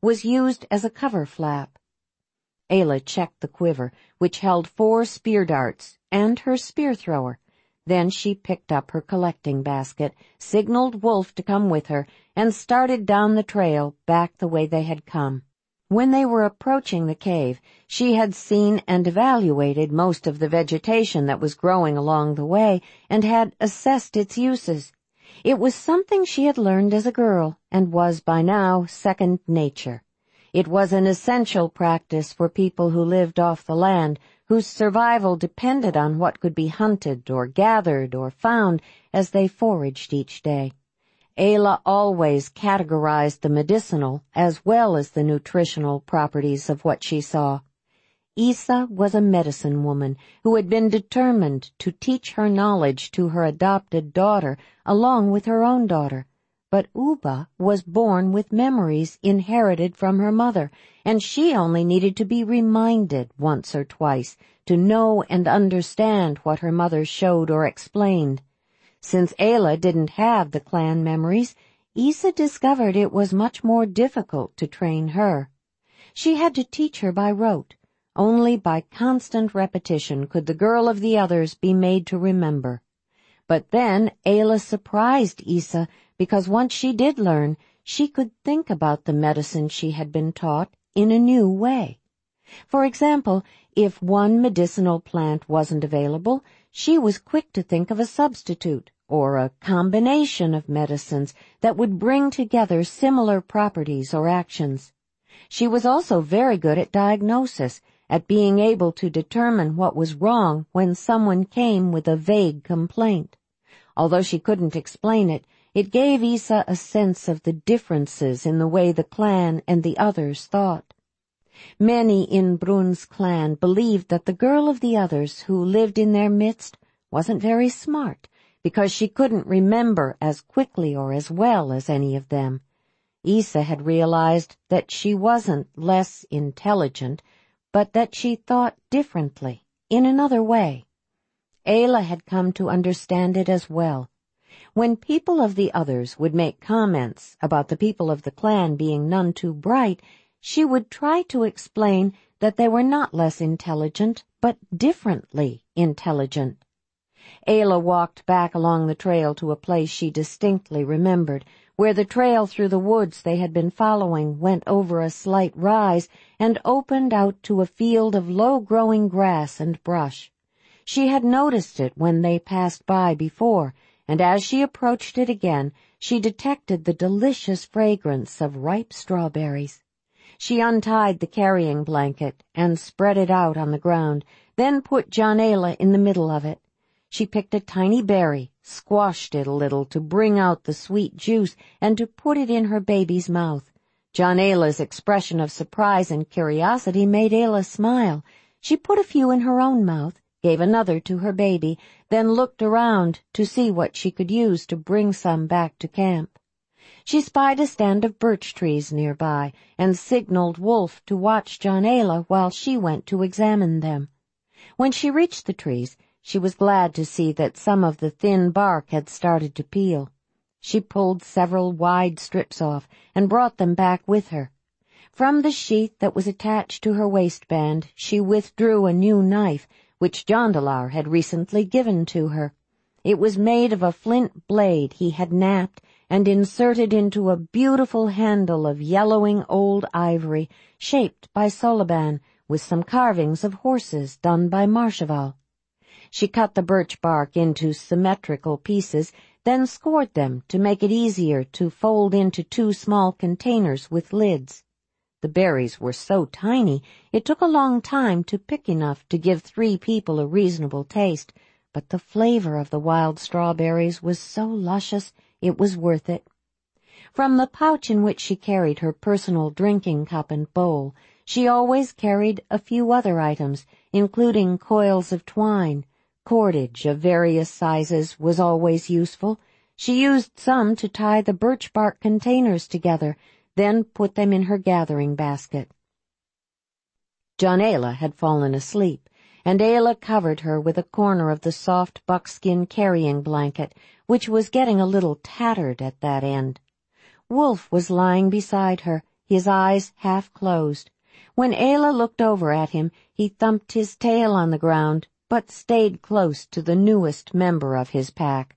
was used as a cover flap. Ayla checked the quiver, which held four spear darts, and her spear thrower. Then she picked up her collecting basket, signaled Wolf to come with her, and started down the trail back the way they had come. When they were approaching the cave, she had seen and evaluated most of the vegetation that was growing along the way and had assessed its uses. It was something she had learned as a girl and was by now second nature. It was an essential practice for people who lived off the land, whose survival depended on what could be hunted or gathered or found as they foraged each day. Ayla always categorized the medicinal as well as the nutritional properties of what she saw. Isa was a medicine woman who had been determined to teach her knowledge to her adopted daughter along with her own daughter. But Uba was born with memories inherited from her mother, and she only needed to be reminded once or twice to know and understand what her mother showed or explained. Since Ayla didn't have the clan memories, Isa discovered it was much more difficult to train her. She had to teach her by rote. Only by constant repetition could the girl of the others be made to remember. But then Ayla surprised Isa because once she did learn, she could think about the medicine she had been taught in a new way. For example, if one medicinal plant wasn't available, she was quick to think of a substitute or a combination of medicines that would bring together similar properties or actions. She was also very good at diagnosis, at being able to determine what was wrong when someone came with a vague complaint. Although she couldn't explain it, it gave Isa a sense of the differences in the way the clan and the others thought. Many in Brun's clan believed that the girl of the others who lived in their midst wasn't very smart because she couldn't remember as quickly or as well as any of them. Isa had realized that she wasn't less intelligent, but that she thought differently, in another way. Ayla had come to understand it as well. When people of the others would make comments about the people of the clan being none too bright, she would try to explain that they were not less intelligent, but differently intelligent. Ayla walked back along the trail to a place she distinctly remembered, where the trail through the woods they had been following went over a slight rise and opened out to a field of low-growing grass and brush. She had noticed it when they passed by before, and as she approached it again, she detected the delicious fragrance of ripe strawberries. She untied the carrying blanket and spread it out on the ground, then put John Ayla in the middle of it. She picked a tiny berry, squashed it a little to bring out the sweet juice, and to put it in her baby's mouth. John Ayla's expression of surprise and curiosity made Ayla smile. She put a few in her own mouth, gave another to her baby, then looked around to see what she could use to bring some back to camp. She spied a stand of birch trees nearby and signaled Wolf to watch John Ayla while she went to examine them. When she reached the trees, she was glad to see that some of the thin bark had started to peel. She pulled several wide strips off and brought them back with her. From the sheath that was attached to her waistband, she withdrew a new knife, which Jondalar had recently given to her. It was made of a flint blade he had knapped and inserted into a beautiful handle of yellowing old ivory, shaped by Soliban, with some carvings of horses done by Marshaval. She cut the birch bark into symmetrical pieces, then scored them to make it easier to fold into two small containers with lids. The berries were so tiny, it took a long time to pick enough to give three people a reasonable taste, but the flavor of the wild strawberries was so luscious it was worth it. From the pouch in which she carried her personal drinking cup and bowl, she always carried a few other items, including coils of twine. Cordage of various sizes was always useful. She used some to tie the birch bark containers together, then put them in her gathering basket. John Ayla had fallen asleep, and Ayla covered her with a corner of the soft buckskin carrying blanket, which was getting a little tattered at that end. Wolf was lying beside her, his eyes half closed. When Ayla looked over at him, he thumped his tail on the ground, but stayed close to the newest member of his pack.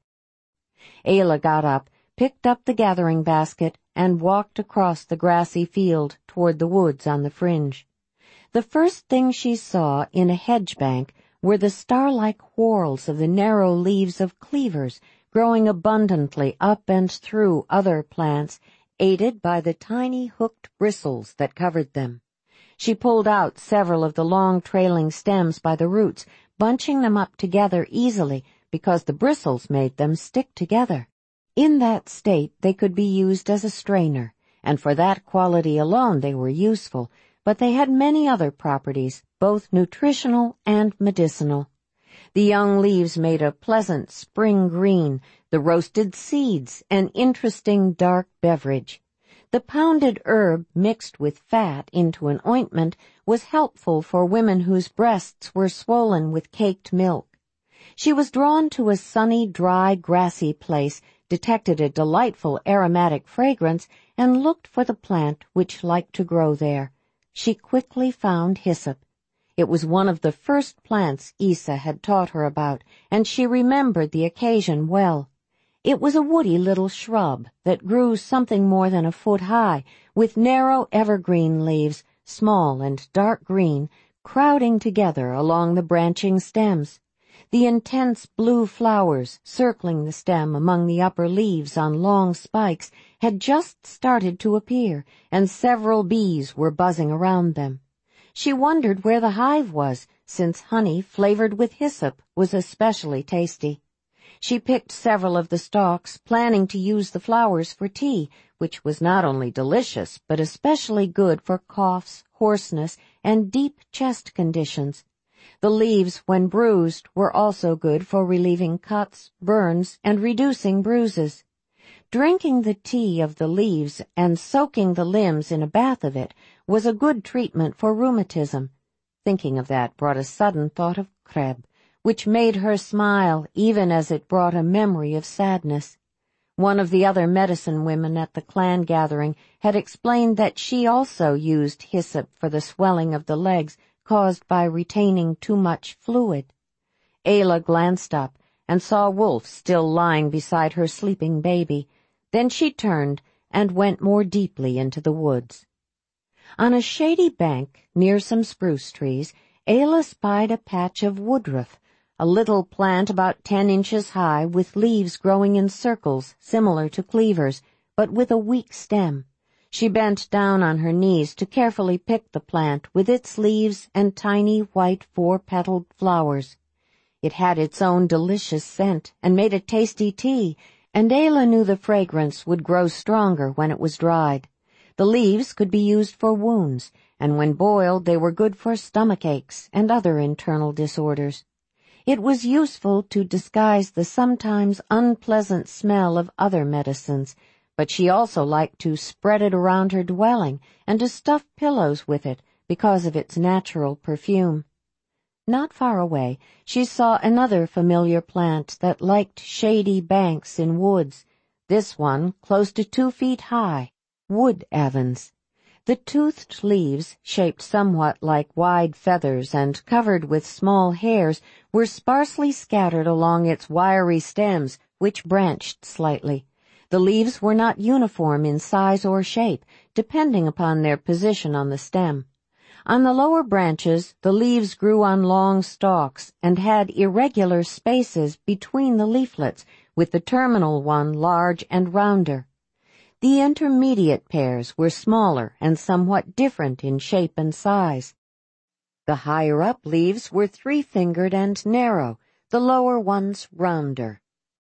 Ayla got up, picked up the gathering basket, and walked across the grassy field toward the woods on the fringe. The first thing she saw in a hedge bank were the star-like whorls of the narrow leaves of cleavers growing abundantly up and through other plants, aided by the tiny hooked bristles that covered them. She pulled out several of the long trailing stems by the roots, bunching them up together easily because the bristles made them stick together. In that state they could be used as a strainer, and for that quality alone they were useful, but they had many other properties, both nutritional and medicinal. The young leaves made a pleasant spring green, the roasted seeds an interesting dark beverage. The pounded herb mixed with fat into an ointment was helpful for women whose breasts were swollen with caked milk. She was drawn to a sunny, dry, grassy place, detected a delightful aromatic fragrance, and looked for the plant which liked to grow there. She quickly found hyssop. It was one of the first plants Isa had taught her about, and she remembered the occasion well. It was a woody little shrub that grew something more than a foot high, with narrow evergreen leaves, small and dark green, crowding together along the branching stems. The intense blue flowers circling the stem among the upper leaves on long spikes had just started to appear, and several bees were buzzing around them. She wondered where the hive was, since honey flavored with hyssop was especially tasty. She picked several of the stalks, planning to use the flowers for tea, which was not only delicious, but especially good for coughs, hoarseness, and deep chest conditions. The leaves, when bruised, were also good for relieving cuts, burns, and reducing bruises. Drinking the tea of the leaves and soaking the limbs in a bath of it was a good treatment for rheumatism. Thinking of that brought a sudden thought of Kreb, which made her smile even as it brought a memory of sadness. One of the other medicine women at the clan gathering had explained that she also used hyssop for the swelling of the legs caused by retaining too much fluid. Ayla glanced up and saw Wolf still lying beside her sleeping baby. Then she turned and went more deeply into the woods. On a shady bank near some spruce trees, Ayla spied a patch of woodruff, a little plant about ten inches high with leaves growing in circles similar to cleavers, but with a weak stem. She bent down on her knees to carefully pick the plant with its leaves and tiny white four-petaled flowers. It had its own delicious scent and made a tasty tea, and Ayla knew the fragrance would grow stronger when it was dried. The leaves could be used for wounds, and when boiled they were good for stomach aches and other internal disorders. It was useful to disguise the sometimes unpleasant smell of other medicines, but she also liked to spread it around her dwelling and to stuff pillows with it because of its natural perfume. Not far away, she saw another familiar plant that liked shady banks in woods, this one close to two feet high, wood avens. The toothed leaves, shaped somewhat like wide feathers and covered with small hairs, were sparsely scattered along its wiry stems, which branched slightly. The leaves were not uniform in size or shape, depending upon their position on the stem. On the lower branches, the leaves grew on long stalks and had irregular spaces between the leaflets, with the terminal one large and rounder. The intermediate pairs were smaller and somewhat different in shape and size. The higher-up leaves were three-fingered and narrow, the lower ones rounder.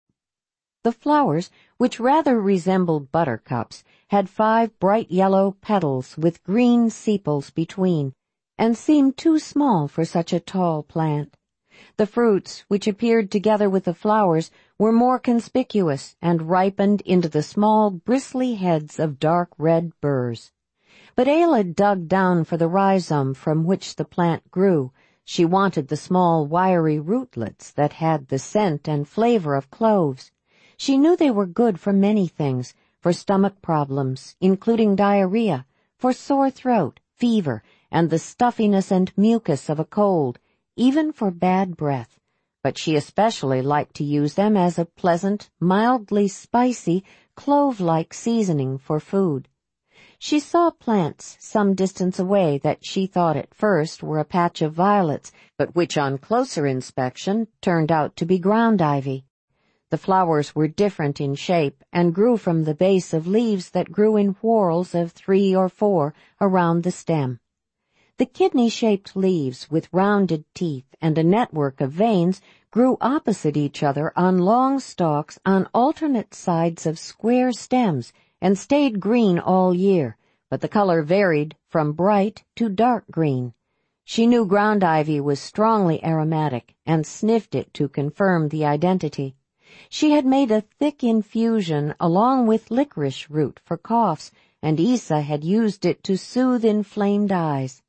The flowers, which rather resembled buttercups, had five bright yellow petals with green sepals between, and seemed too small for such a tall plant. The fruits, which appeared together with the flowers, were more conspicuous and ripened into the small, bristly heads of dark red burrs. But Ayla dug down for the rhizome from which the plant grew. She wanted the small, wiry rootlets that had the scent and flavor of cloves. She knew they were good for many things, for stomach problems, including diarrhea, for sore throat, fever, and the stuffiness and mucus of a cold, even for bad breath, but she especially liked to use them as a pleasant, mildly spicy, clove-like seasoning for food. She saw plants some distance away that she thought at first were a patch of violets, but which on closer inspection turned out to be ground ivy. The flowers were different in shape and grew from the base of leaves that grew in whorls of three or four around the stem. The kidney-shaped leaves with rounded teeth and a network of veins grew opposite each other on long stalks on alternate sides of square stems and stayed green all year, but the color varied from bright to dark green. She knew ground ivy was strongly aromatic and sniffed it to confirm the identity. She had made a thick infusion along with licorice root for coughs, and Isa had used it to soothe inflamed eyes.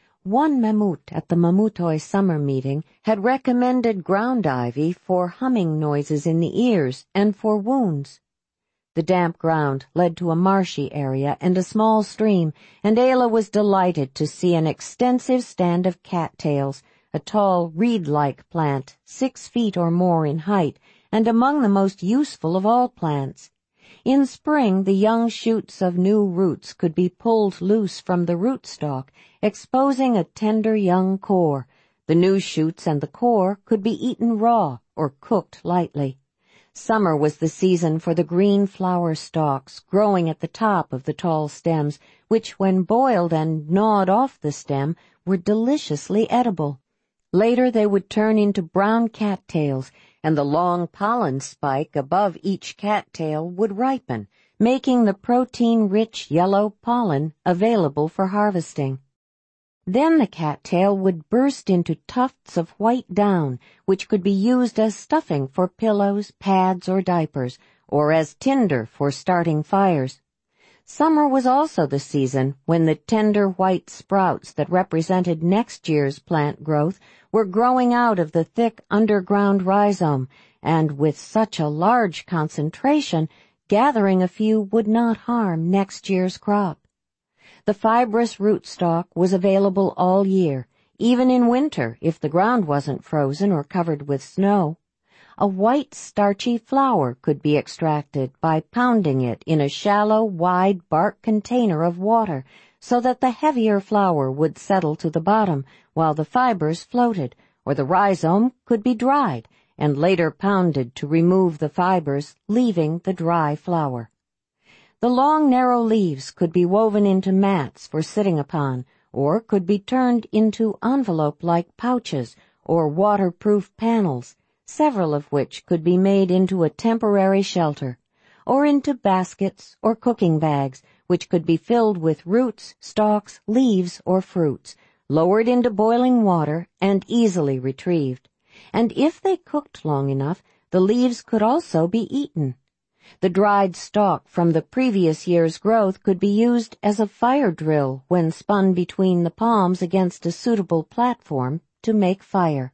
One Mammut at the Mamutoi summer meeting had recommended ground ivy for humming noises in the ears and for wounds. The damp ground led to a marshy area and a small stream, and Ayla was delighted to see an extensive stand of cattails, a tall reed-like plant, six feet or more in height, and among the most useful of all plants. In spring, the young shoots of new roots could be pulled loose from the rootstock, exposing a tender young core. The new shoots and the core could be eaten raw or cooked lightly. Summer was the season for the green flower stalks growing at the top of the tall stems, which, when boiled and gnawed off the stem, were deliciously edible. Later they would turn into brown cattails, and the long pollen spike above each cattail would ripen, making the protein-rich yellow pollen available for harvesting. Then the cattail would burst into tufts of white down, which could be used as stuffing for pillows, pads, or diapers, or as tinder for starting fires. Summer was also the season when the tender white sprouts that represented next year's plant growth were growing out of the thick underground rhizome, and with such a large concentration, gathering a few would not harm next year's crop. The fibrous rootstock was available all year, even in winter if the ground wasn't frozen or covered with snow. A white starchy flour could be extracted by pounding it in a shallow, wide bark container of water so that the heavier flour would settle to the bottom while the fibers floated, or the rhizome could be dried and later pounded to remove the fibers, leaving the dry flour. The long, narrow leaves could be woven into mats for sitting upon, or could be turned into envelope-like pouches or waterproof panels, several of which could be made into a temporary shelter, or into baskets or cooking bags, which could be filled with roots, stalks, leaves, or fruits, lowered into boiling water and easily retrieved. And if they cooked long enough, the leaves could also be eaten. The dried stalk from the previous year's growth could be used as a fire drill when spun between the palms against a suitable platform to make fire.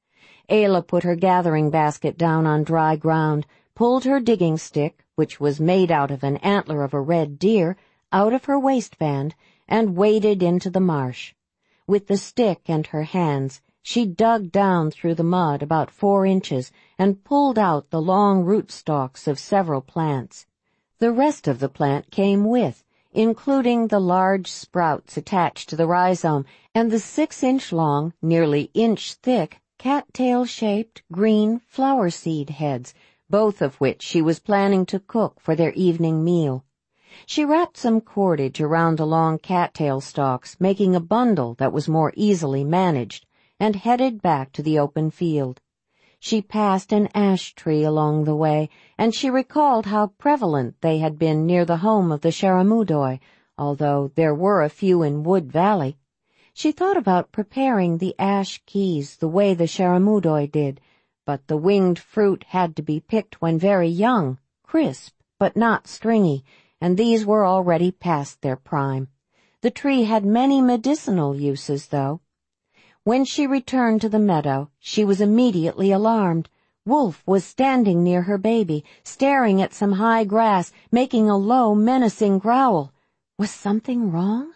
Ayla put her gathering basket down on dry ground, pulled her digging stick, which was made out of an antler of a red deer, out of her waistband, and waded into the marsh. With the stick and her hands, she dug down through the mud about four inches and pulled out the long rootstocks of several plants. The rest of the plant came with, including the large sprouts attached to the rhizome and the six-inch-long, nearly inch-thick, cattail-shaped green flower seed heads, both of which she was planning to cook for their evening meal. She wrapped some cordage around the long cattail stalks, making a bundle that was more easily managed, and headed back to the open field. She passed an ash tree along the way, and she recalled how prevalent they had been near the home of the Sharamudoi, although there were a few in Wood Valley. She thought about preparing the ash keys the way the Sharamudoi did, but the winged fruit had to be picked when very young, crisp, but not stringy, and these were already past their prime. The tree had many medicinal uses, though. When she returned to the meadow, she was immediately alarmed. Wolf was standing near her baby, staring at some high grass, making a low, menacing growl. Was something wrong?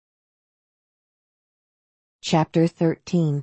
Chapter thirteen.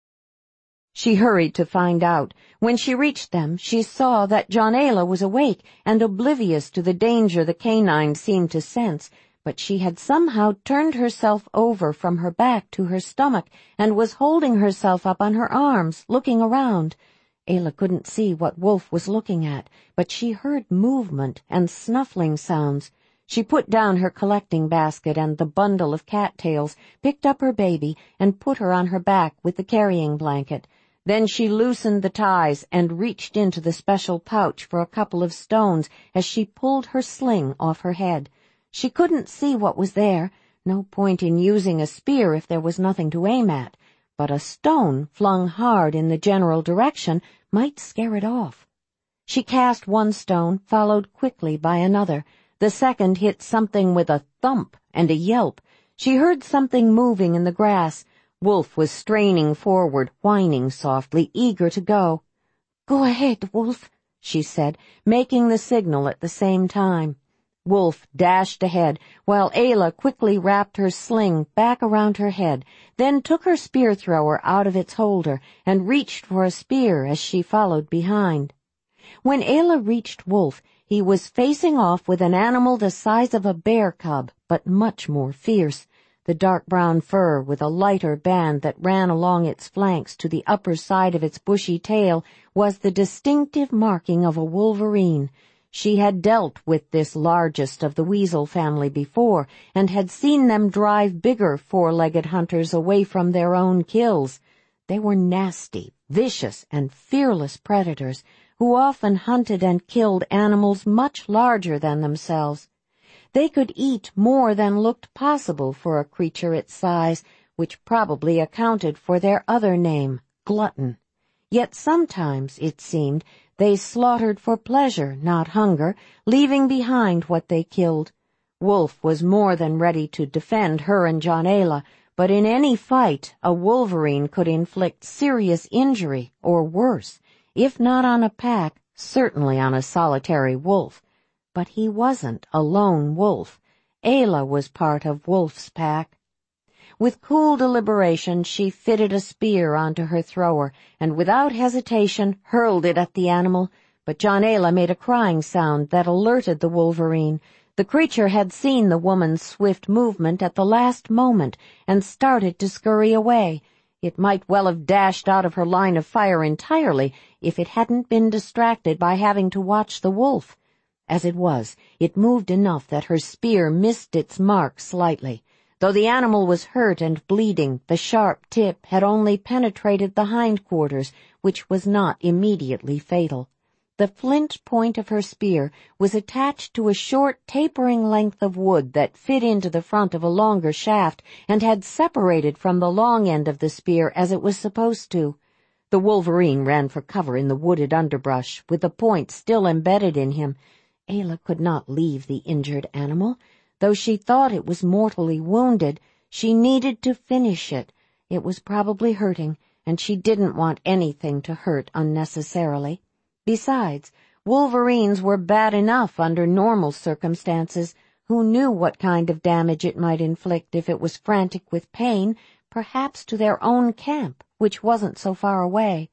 She hurried to find out. When she reached them, she saw that Jonela was awake and oblivious to the danger the canine seemed to sense, but she had somehow turned herself over from her back to her stomach and was holding herself up on her arms, looking around. Ayla couldn't see what Wolf was looking at, but she heard movement and snuffling sounds. She put down her collecting basket and the bundle of cattails, picked up her baby, and put her on her back with the carrying blanket. Then she loosened the ties and reached into the special pouch for a couple of stones as she pulled her sling off her head. She couldn't see what was there. No point in using a spear if there was nothing to aim at. But a stone flung hard in the general direction might scare it off. She cast one stone, followed quickly by another. The second hit something with a thump and a yelp. She heard something moving in the grass. Wolf was straining forward, whining softly, eager to go. "Go ahead, Wolf," she said, making the signal at the same time. Wolf dashed ahead, while Ayla quickly wrapped her sling back around her head, then took her spear thrower out of its holder and reached for a spear as she followed behind. When Ayla reached Wolf, he was facing off with an animal the size of a bear cub, but much more fierce. The dark brown fur with a lighter band that ran along its flanks to the upper side of its bushy tail was the distinctive marking of a wolverine. She had dealt with this largest of the weasel family before, and had seen them drive bigger four-legged hunters away from their own kills. They were nasty, vicious, and fearless predators, who often hunted and killed animals much larger than themselves. They could eat more than looked possible for a creature its size, which probably accounted for their other name, glutton. Yet sometimes, it seemed, they slaughtered for pleasure, not hunger, leaving behind what they killed. Wolf was more than ready to defend her and Jonela, but in any fight a wolverine could inflict serious injury, or worse, if not on a pack, certainly on a solitary wolf. But he wasn't a lone wolf. Ayla was part of Wolf's pack. With cool deliberation, she fitted a spear onto her thrower, and without hesitation hurled it at the animal. But Jonela made a crying sound that alerted the wolverine. The creature had seen the woman's swift movement at the last moment, and started to scurry away. It might well have dashed out of her line of fire entirely, if it hadn't been distracted by having to watch the wolf. As it was, it moved enough that her spear missed its mark slightly. Though the animal was hurt and bleeding, the sharp tip had only penetrated the hindquarters, which was not immediately fatal. The flint point of her spear was attached to a short, tapering length of wood that fit into the front of a longer shaft and had separated from the long end of the spear as it was supposed to. The wolverine ran for cover in the wooded underbrush, with the point still embedded in him. Ayla could not leave the injured animal. Though she thought it was mortally wounded, she needed to finish it. It was probably hurting, and she didn't want anything to hurt unnecessarily. Besides, wolverines were bad enough under normal circumstances. Who knew what kind of damage it might inflict if it was frantic with pain, perhaps to their own camp, which wasn't so far away.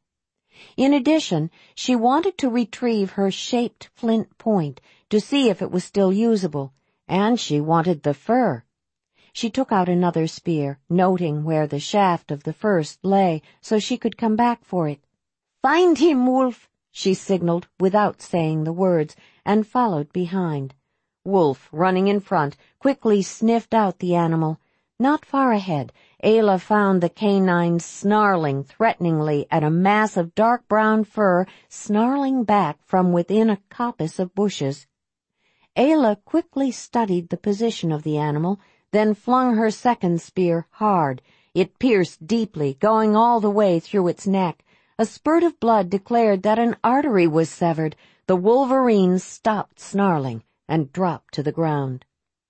In addition, she wanted to retrieve her shaped flint point to see if it was still usable, and she wanted the fur. She took out another spear, noting where the shaft of the first lay, so she could come back for it. "Find him, Wolf," she signaled without saying the words, and followed behind. Wolf, running in front, quickly sniffed out the animal. Not far ahead, Ayla found the canine snarling threateningly at a mass of dark brown fur snarling back from within a coppice of bushes. Ayla quickly studied the position of the animal, then flung her second spear hard. It pierced deeply, going all the way through its neck. A spurt of blood declared that an artery was severed. The wolverine stopped snarling and dropped to the ground.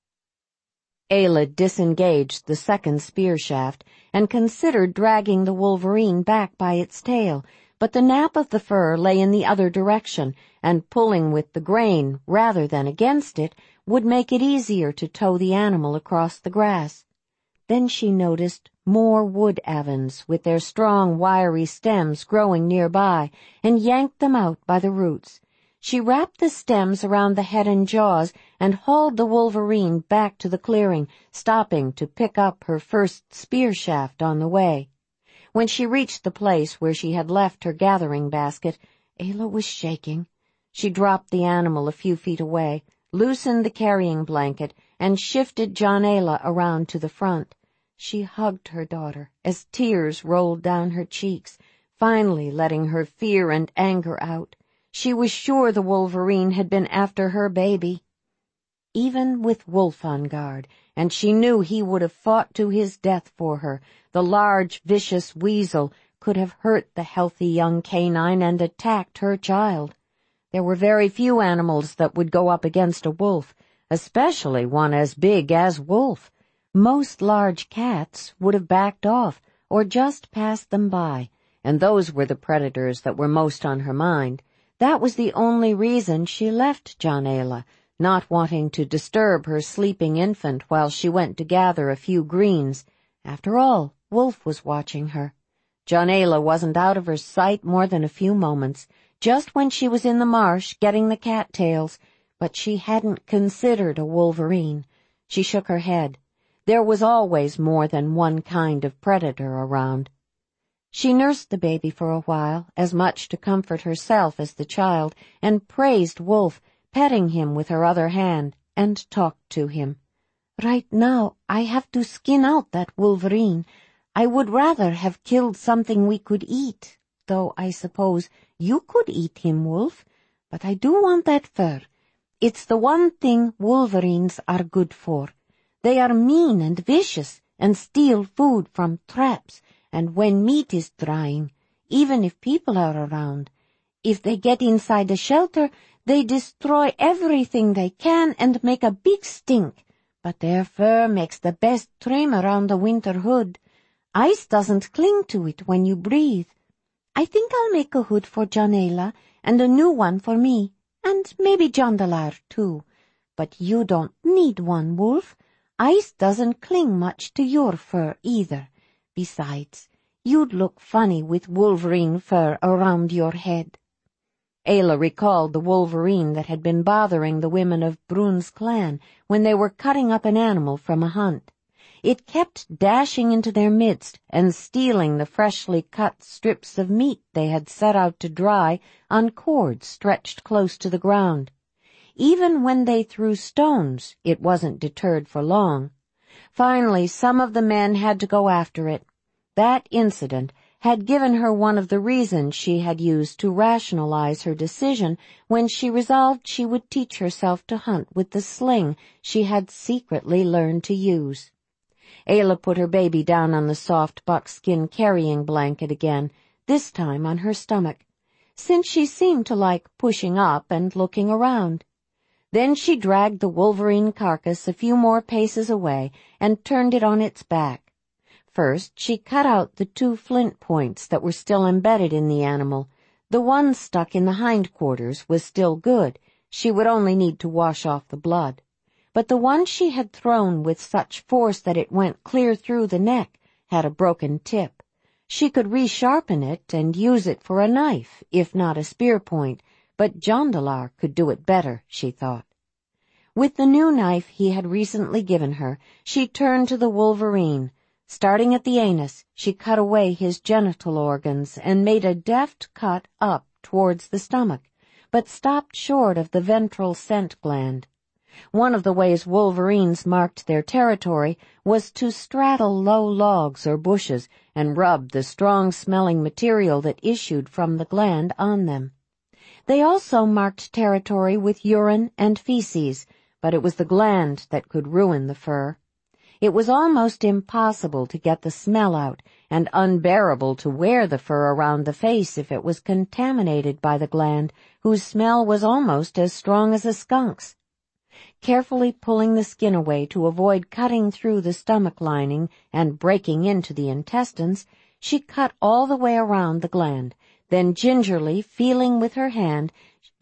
Ayla disengaged the second spear shaft and considered dragging the wolverine back by its tail, but the nap of the fur lay in the other direction, and pulling with the grain rather than against it would make it easier to tow the animal across the grass. Then she noticed more wood avens with their strong, wiry stems growing nearby, and yanked them out by the roots. She wrapped the stems around the head and jaws and hauled the wolverine back to the clearing, stopping to pick up her first spear shaft on the way. When she reached the place where she had left her gathering basket, Ayla was shaking. She dropped the animal a few feet away, loosened the carrying blanket, and shifted John Ayla around to the front. She hugged her daughter as tears rolled down her cheeks, finally letting her fear and anger out. She was sure the wolverine had been after her baby. Even with Wolf on guard, and she knew he would have fought to his death for her, the large, vicious weasel could have hurt the healthy young canine and attacked her child. There were very few animals that would go up against a wolf, especially one as big as Wolf. Most large cats would have backed off or just passed them by, and those were the predators that were most on her mind. That was the only reason she left John Ayla, not wanting to disturb her sleeping infant while she went to gather a few greens. After all, Wolf was watching her. John Ayla wasn't out of her sight more than a few moments, just when she was in the marsh getting the cattails, but she hadn't considered a wolverine. She shook her head. There was always more than one kind of predator around. She nursed the baby for a while, as much to comfort herself as the child, and praised Wolf, petting him with her other hand, and talked to him. "Right now, I have to skin out that wolverine. I would rather have killed something we could eat, though I suppose you could eat him, Wolf. But I do want that fur. It's the one thing wolverines are good for. They are mean and vicious, and steal food from traps, and when meat is drying, even if people are around, if they get inside a shelter, they destroy everything they can and make a big stink. But their fur makes the best trim around the winter hood. Ice doesn't cling to it when you breathe. I think I'll make a hood for John Ayla and a new one for me, and maybe Jondalar too. But you don't need one, Wolf. Ice doesn't cling much to your fur either. Besides, you'd look funny with wolverine fur around your head." Ayla recalled the wolverine that had been bothering the women of Brun's clan when they were cutting up an animal from a hunt. It kept dashing into their midst and stealing the freshly cut strips of meat they had set out to dry on cords stretched close to the ground. Even when they threw stones, it wasn't deterred for long. Finally, some of the men had to go after it. That incident had given her one of the reasons she had used to rationalize her decision when she resolved she would teach herself to hunt with the sling she had secretly learned to use. Ayla put her baby down on the soft buckskin carrying blanket again, this time on her stomach, since she seemed to like pushing up and looking around. Then she dragged the wolverine carcass a few more paces away and turned it on its back. First, she cut out the two flint points that were still embedded in the animal. The one stuck in the hindquarters was still good. She would only need to wash off the blood. But the one she had thrown with such force that it went clear through the neck had a broken tip. She could resharpen it and use it for a knife, if not a spear point, but Jondalar could do it better, she thought. With the new knife he had recently given her, she turned to the wolverine. Starting at the anus, she cut away his genital organs and made a deft cut up towards the stomach, but stopped short of the ventral scent gland. One of the ways wolverines marked their territory was to straddle low logs or bushes and rub the strong-smelling material that issued from the gland on them. They also marked territory with urine and feces, but it was the gland that could ruin the fur. It was almost impossible to get the smell out, and unbearable to wear the fur around the face if it was contaminated by the gland, whose smell was almost as strong as a skunk's. Carefully pulling the skin away to avoid cutting through the stomach lining and breaking into the intestines, she cut all the way around the gland, Then gingerly, feeling with her hand,